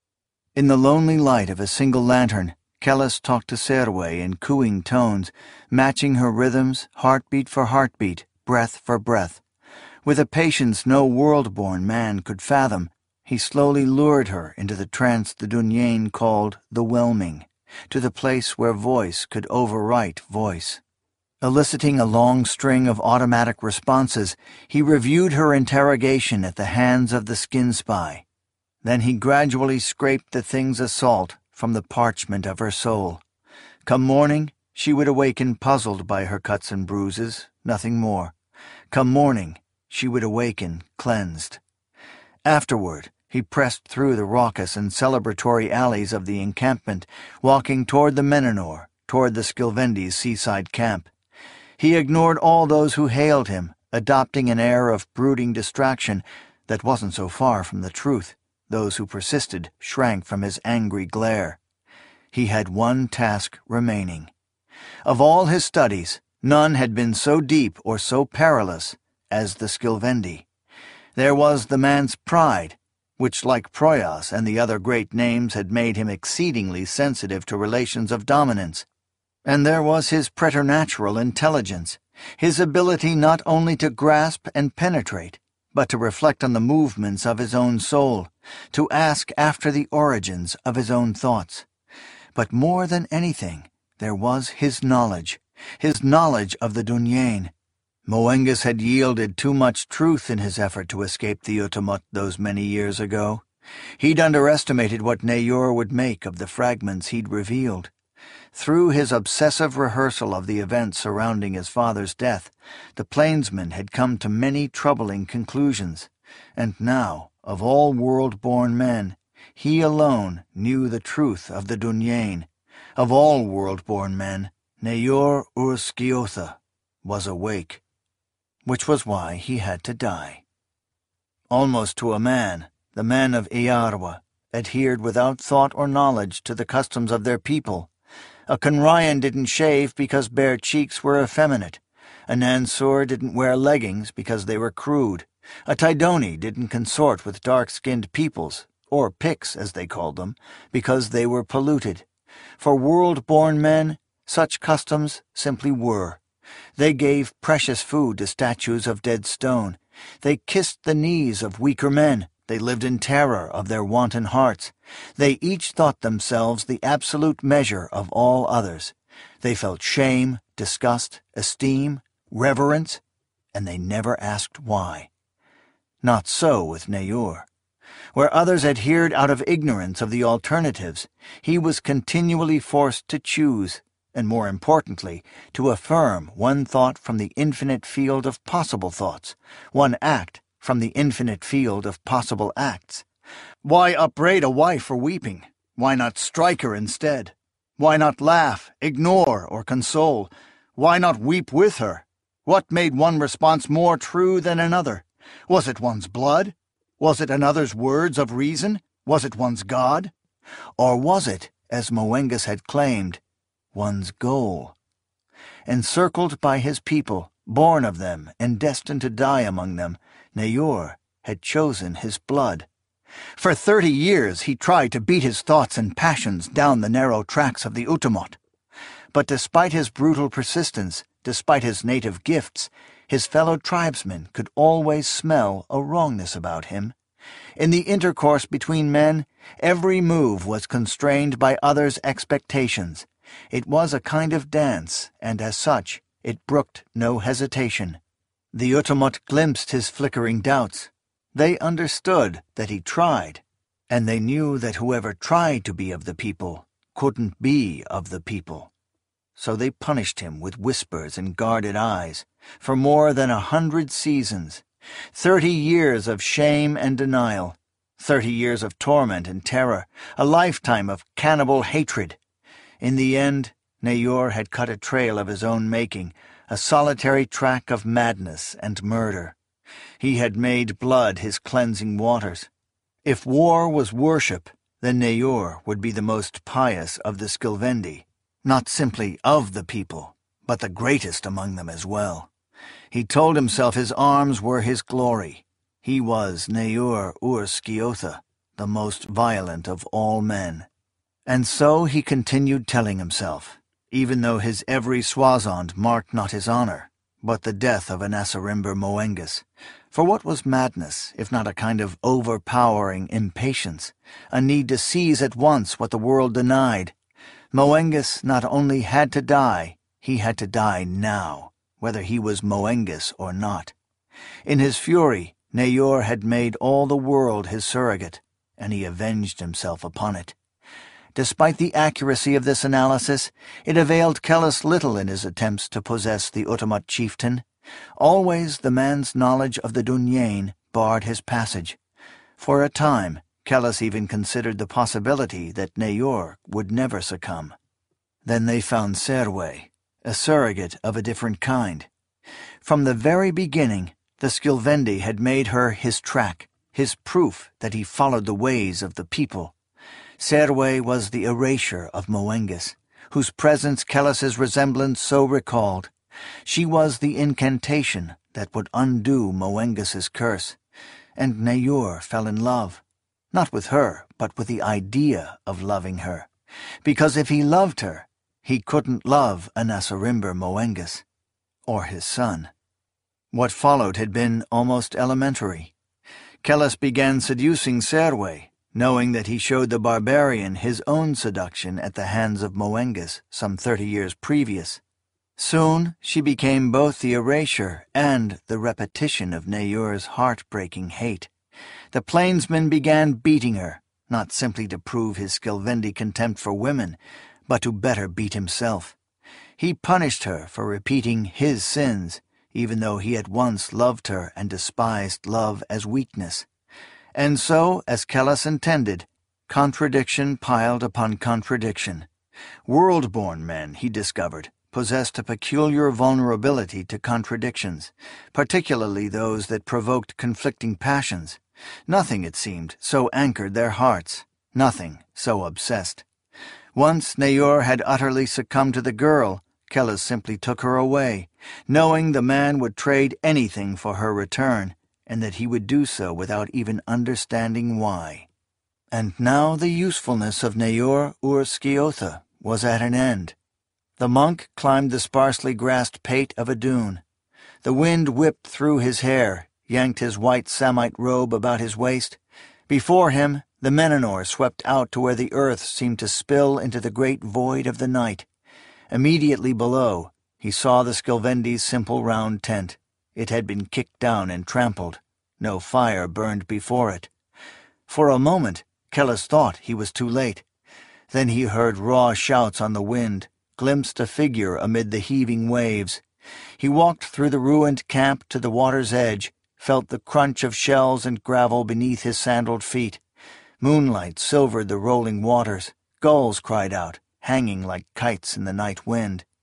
In the lonely light of a single lantern, Kellis talked to Serwe in cooing tones, matching her rhythms, heartbeat for heartbeat, breath for breath. With a patience no world-born man could fathom, he slowly lured her into the trance the Dunyain called the whelming, to the place where voice could overwrite voice. Eliciting a long string of automatic responses, he reviewed her interrogation at the hands of the skin spy. Then he gradually scraped the thing's assault from the parchment of her soul. Come morning, she would awaken puzzled by her cuts and bruises, nothing more. Come morning, she would awaken cleansed. Afterward, he pressed through the raucous and celebratory alleys of the encampment, walking toward the Menenor, toward the Skilvendi's seaside camp. He ignored all those who hailed him, adopting an air of brooding distraction that wasn't so far from the truth. Those who persisted shrank from his angry glare. He had one task remaining. Of all his studies, none had been so deep or so perilous as the Skilvendi. There was the man's pride, which, like Proyas and the other great names, had made him exceedingly sensitive to relations of dominance. And there was his preternatural intelligence, his ability not only to grasp and penetrate, but to reflect on the movements of his own soul, to ask after the origins of his own thoughts. But more than anything, there was his knowledge, his knowledge of the Dunyain. Moengus had yielded too much truth in his effort to escape the Utamut those many years ago. He'd underestimated what Nayor would make of the fragments he'd revealed. Through his obsessive rehearsal of the events surrounding his father's death, the plainsman had come to many troubling conclusions, and now, of all world-born men, he alone knew the truth of the Dunyain. Of all world-born men, Nayor Urskiotha was awake, which was why he had to die. Almost to a man, the men of Iarwa adhered without thought or knowledge to the customs of their people. A Conryan didn't shave because bare cheeks were effeminate. A Nansur didn't wear leggings because they were crude. A Tidoni didn't consort with dark-skinned peoples, or Picts as they called them, because they were polluted. For world-born men, such customs simply were. They gave precious food to statues of dead stone. They kissed the knees of weaker men. They lived in terror of their wanton hearts. They each thought themselves the absolute measure of all others. They felt shame, disgust, esteem, reverence, and they never asked why. Not so with Nayor. Where others adhered out of ignorance of the alternatives, he was continually forced to choose, and more importantly, to affirm one thought from the infinite field of possible thoughts, one act from the infinite field of possible acts. Why upbraid a wife for weeping? Why not strike her instead? Why not laugh, ignore, or console? Why not weep with her? What made one response more true than another? Was it one's blood? Was it another's words of reason? Was it one's God? Or was it, as Moengus had claimed, one's goal? Encircled by his people, born of them and destined to die among them, Neyor had chosen his blood. For thirty years he tried to beat his thoughts and passions down the narrow tracks of the Utumot. But despite his brutal persistence, despite his native gifts, his fellow tribesmen could always smell a wrongness about him. In the intercourse between men, every move was constrained by others' expectations. It was a kind of dance, and as such, it brooked no hesitation. The Utumot glimpsed his flickering doubts. They understood that he tried, and they knew that whoever tried to be of the people couldn't be of the people. So they punished him with whispers and guarded eyes for more than a hundred seasons, thirty years of shame and denial, thirty years of torment and terror, a lifetime of cannibal hatred. In the end, Neyor had cut a trail of his own making, a solitary track of madness and murder. He had made blood his cleansing waters. If war was worship, then Neyor would be the most pious of the Skilvendi, not simply of the people, but the greatest among them as well. He told himself his arms were his glory. He was Neyor ur Sciotha, the most violent of all men. And so he continued telling himself, even though his every soissons marked not his honor, but the death of Anasarimber Moengus. For what was madness, if not a kind of overpowering impatience, a need to seize at once what the world denied? Moengus not only had to die, he had to die now, whether he was Moengus or not. In his fury, Neyor had made all the world his surrogate, and he avenged himself upon it. Despite the accuracy of this analysis, it availed Kellis little in his attempts to possess the Utumot chieftain. Always the man's knowledge of the Dunyain barred his passage. For a time, Kellis even considered the possibility that Neyor would never succumb. Then they found Serwe, a surrogate of a different kind. From the very beginning, the Skilvendi had made her his track, his proof that he followed the ways of the people. Serwe was the erasure of Moengus, whose presence Kellis's resemblance so recalled. She was the incantation that would undo Moengus's curse, and Neyor fell in love, not with her, but with the idea of loving her, because if he loved her, he couldn't love Anasarimber Moengus, or his son. What followed had been almost elementary. Kellis began seducing Serwe, knowing that he showed the barbarian his own seduction at the hands of Moengus some thirty years previous. Soon she became both the erasure and the repetition of Neyor's heart-breaking hate. The plainsman began beating her, not simply to prove his Skilvendi contempt for women, but to better beat himself. He punished her for repeating his sins, even though he had once loved her and despised love as weakness. And so, as Kellis intended, contradiction piled upon contradiction. World-born men, he discovered, possessed a peculiar vulnerability to contradictions, particularly those that provoked conflicting passions. Nothing, it seemed, so anchored their hearts, nothing so obsessed. Once Neyor had utterly succumbed to the girl, Kellis simply took her away, knowing the man would trade anything for her return, and that he would do so without even understanding why. And now the usefulness of Neyor ur Sciotha was at an end. The monk climbed the sparsely grassed pate of a dune. The wind whipped through his hair, yanked his white samite robe about his waist. Before him, the Menenor swept out to where the earth seemed to spill into the great void of the night. Immediately below, he saw the Skilvendi's simple round tent. It had been kicked down and trampled. No fire burned before it. For a moment, Kellis thought he was too late. Then he heard raw shouts on the wind, glimpsed a figure amid the heaving waves. He walked through the ruined camp to the water's edge, felt the crunch of shells and gravel beneath his sandaled feet. Moonlight silvered the rolling waters. Gulls cried out, hanging like kites in the night wind.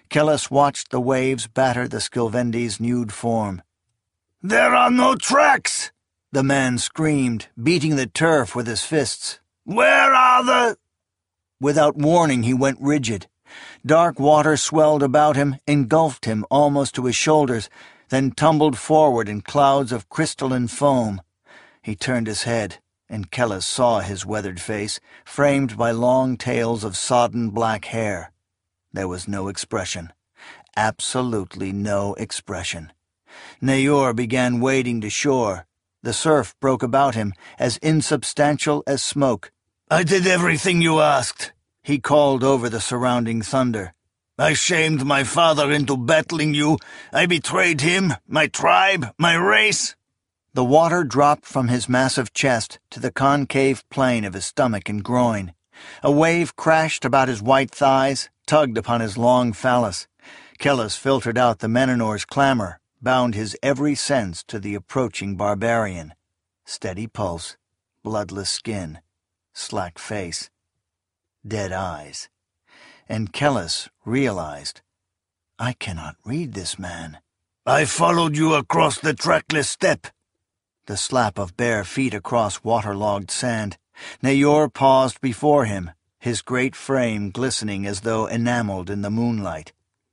Kellis watched the waves batter the Skilvendi's nude form. "There are no tracks!" the man screamed, beating the turf with his fists. "Where are the—" Without warning, he went rigid. Dark water swelled about him, engulfed him almost to his shoulders, then tumbled forward in clouds of crystalline foam. He turned his head, and Kellis saw his weathered face, framed by long tails of sodden black hair. There was no expression. Absolutely no expression. Nayor began wading to shore. The surf broke about him, as insubstantial as smoke. "I did everything you asked," he called over the surrounding thunder. "I shamed my father into battling you. I betrayed him, my tribe, my race." The water dropped from his massive chest to the concave plane of his stomach and groin. A wave crashed about his white thighs, tugged upon his long phallus. Kellis filtered out the Menonor's clamor, bound his every sense to the approaching barbarian. Steady pulse, bloodless skin, slack face, dead eyes. And Kellis realized, I cannot read this man. "I followed you across the trackless steppe." The slap of bare feet across waterlogged sand. Nayor paused before him, his great frame glistening as though enameled in the moonlight.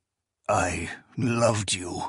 "I loved you."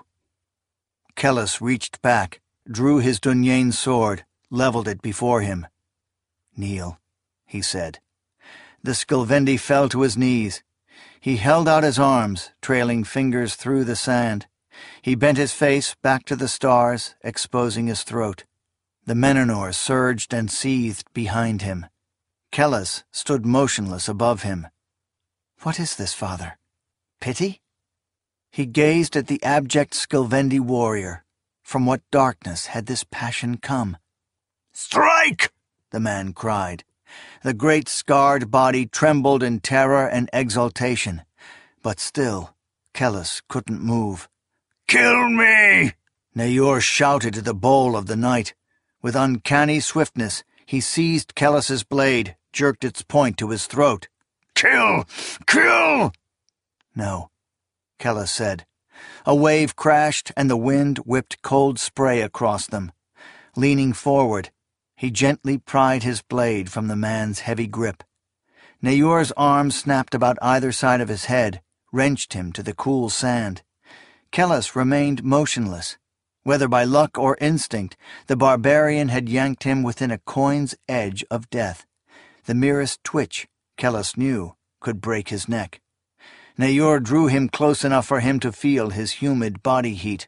Kellis reached back, drew his Dunyain sword, leveled it before him. "Kneel," he said. The Skilvendi fell to his knees. He held out his arms, trailing fingers through the sand. He bent his face back to the stars, exposing his throat. The Menonor surged and seethed behind him. Kellis stood motionless above him. What is this, father? Pity? He gazed at the abject Skilvendi warrior. From what darkness had this passion come? "Strike!" the man cried. The great scarred body trembled in terror and exultation. But still, Kellis couldn't move. "Kill me!" Nayor shouted to the bowl of the night. With uncanny swiftness, he seized Kellis's blade, jerked its point to his throat. "Kill! Kill!" "No," Kellis said. A wave crashed, and the wind whipped cold spray across them. Leaning forward, he gently pried his blade from the man's heavy grip. Nayor's arms snapped about either side of his head, wrenched him to the cool sand. Kellis remained motionless. Whether by luck or instinct, the barbarian had yanked him within a coin's edge of death. The merest twitch, Kellis knew, could break his neck. Nayor drew him close enough for him to feel his humid body heat.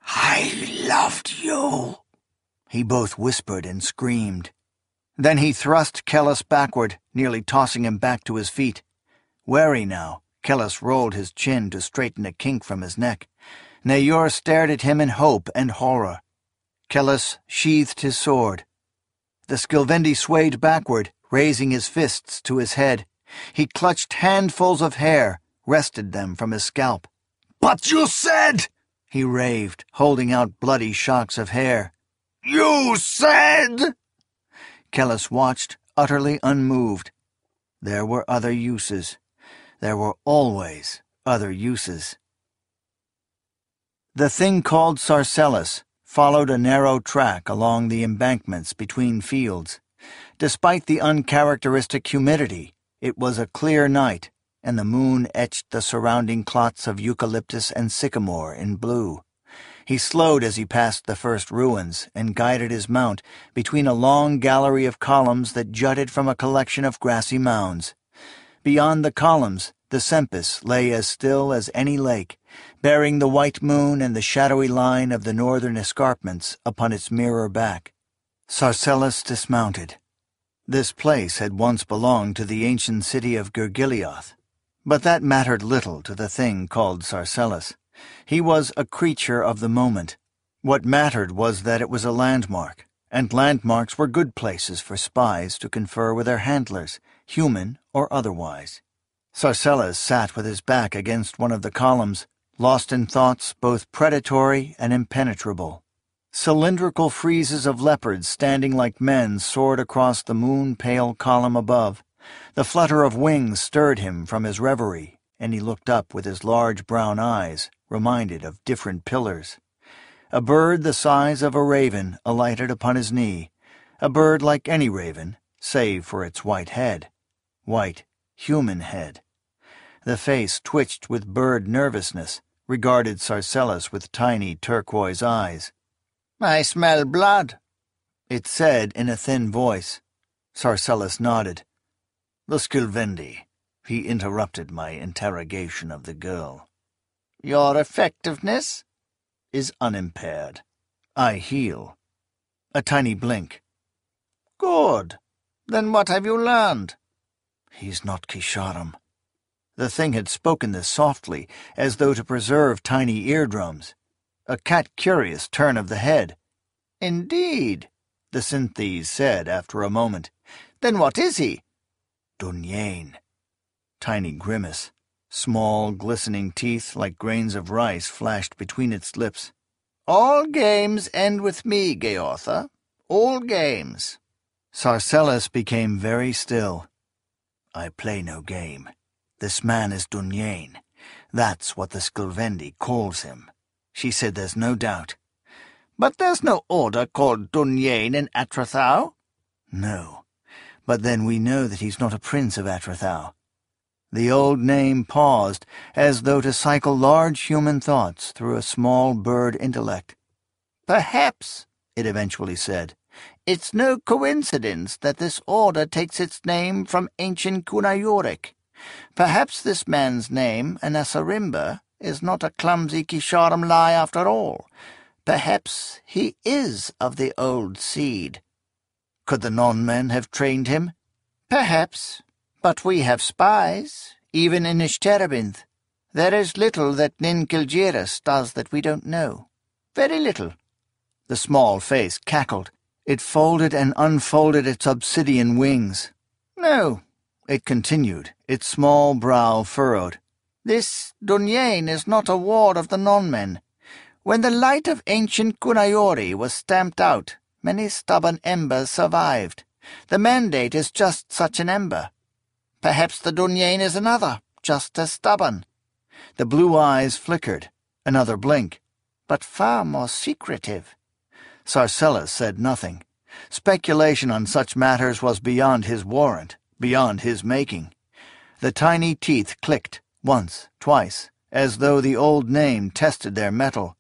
"I loved you," he both whispered and screamed. Then he thrust Kellis backward, nearly tossing him back to his feet. Wary now, Kellis rolled his chin to straighten a kink from his neck. Nayor stared at him in hope and horror. Kellis sheathed his sword. The Skilvendi swayed backward, raising his fists to his head. He clutched handfuls of hair, wrested them from his scalp. "But you said—" he raved, holding out bloody shocks of hair. "You said—" Kellis watched, utterly unmoved. There were other uses. There were always other uses. The thing called Sarcellus followed a narrow track along the embankments between fields. Despite the uncharacteristic humidity, it was a clear night, and the moon etched the surrounding clots of eucalyptus and sycamore in blue. He slowed as he passed the first ruins and guided his mount between a long gallery of columns that jutted from a collection of grassy mounds. Beyond the columns, the Sempis lay as still as any lake, bearing the white moon and the shadowy line of the northern escarpments upon its mirror back. Sarcellus dismounted. This place had once belonged to the ancient city of Gergilioth, but that mattered little to the thing called Sarcellus. He was a creature of the moment. What mattered was that it was a landmark, and landmarks were good places for spies to confer with their handlers, human or otherwise. Sarcellus sat with his back against one of the columns, lost in thoughts both predatory and impenetrable. Cylindrical friezes of leopards standing like men soared across the moon-pale column above. The flutter of wings stirred him from his reverie, and he looked up with his large brown eyes, reminded of different pillars. A bird the size of a raven alighted upon his knee, a bird like any raven, save for its white head. White, human head. The face twitched with bird nervousness, regarded Sarcellus with tiny turquoise eyes. "I smell blood," it said in a thin voice. Sarcellus nodded. "The Scylvendi," he interrupted my interrogation of the girl. "Your effectiveness?" "Is unimpaired. I heal." A tiny blink. "Good. Then what have you learned?" "He's not Kisharam." The thing had spoken this softly, as though to preserve tiny eardrums. A cat-curious turn of the head. "Indeed," the Synthes said after a moment. "Then what is he?" "Dunyain." Tiny grimace. Small, glistening teeth like grains of rice flashed between its lips. "All games end with me, Geortha. All games." Sarcellus became very still. "I play no game. This man is Dunyain. That's what the Scylvendi calls him." She said there's no doubt. "But there's no order called Dunyain in Atrathau?" "No. But then we know that he's not a prince of Atrathau." The old name paused, as though to cycle large human thoughts through a small bird intellect. "Perhaps," it eventually said, "it's no coincidence that this order takes its name from ancient Kunayurik. Perhaps this man's name, Anasarimba, is not a clumsy Kisharam lie after all. Perhaps he is of the old seed. Could the non-men have trained him? Perhaps. But we have spies, even in Ishterabinth. There is little that Ninkiljiris does that we don't know. Very little." The small face cackled. It folded and unfolded its obsidian wings. "No," it continued, its small brow furrowed. "This Dunyain is not a ward of the non-men. When the light of ancient Kunayori was stamped out, many stubborn embers survived. The mandate is just such an ember. Perhaps the Dunyain is another, just as stubborn." The blue eyes flickered, another blink, but far more secretive. Sarcellus said nothing. Speculation on such matters was beyond his warrant, beyond his making. The tiny teeth clicked, once, twice, as though the old name tested their mettle.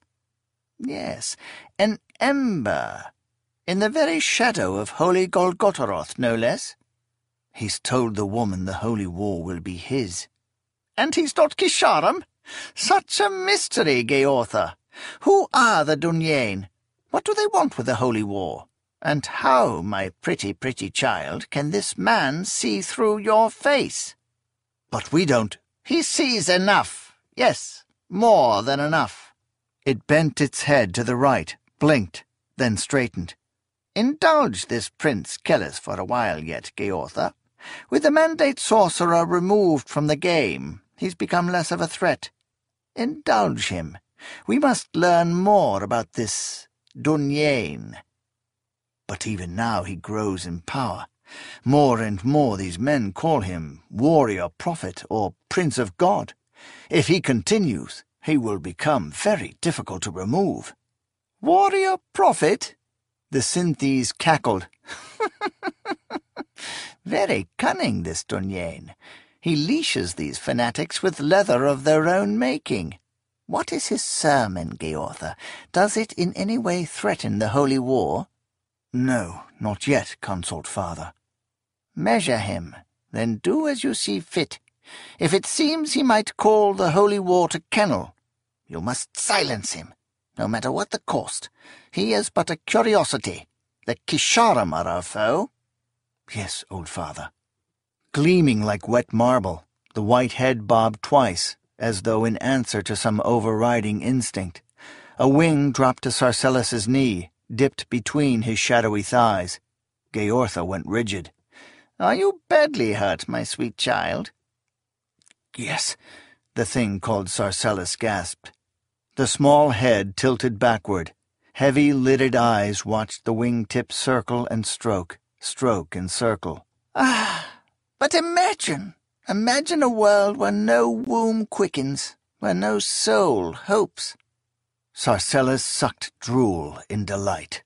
"Yes, an ember. In the very shadow of holy Golgotharoth, no less. He's told the woman the holy war will be his." "And he's not Kisharam? Such a mystery, Geortha. Who are the Dunyain? What do they want with the holy war? And how, my pretty, pretty child, can this man see through your face?" "But we don't—" "He sees enough. Yes, more than enough." It bent its head to the right, blinked, then straightened. "Indulge this Prince Kellis for a while yet, Geortha. With the Mandate Sorcerer removed from the game, he's become less of a threat. Indulge him. We must learn more about this Dunyain." But even now he grows in power. More and more these men call him warrior prophet or prince of God. If he continues, he will become very difficult to remove. "Warrior prophet?" The Synthes cackled. "Very cunning, this Dunyain. He leashes these fanatics with leather of their own making. What is his sermon, Geortha? Does it in any way threaten the holy war?" "No, not yet, Consort Father." "Measure him, then do as you see fit. If it seems he might call the holy war to kennel, you must silence him, no matter what the cost. He is but a curiosity. The Kisharam are our foe." "Yes, old father." Gleaming like wet marble, the white head bobbed twice, as though in answer to some overriding instinct. A wing dropped to Sarcellus's knee, dipped between his shadowy thighs. Geortha went rigid. "Are you badly hurt, my sweet child?" "Yes," the thing called Sarcellus gasped. The small head tilted backward. Heavy-lidded eyes watched the wing-tip circle and stroke, stroke and circle. "Ah, but imagine! Imagine a world where no womb quickens, where no soul hopes. Sarcellus sucked drool in delight.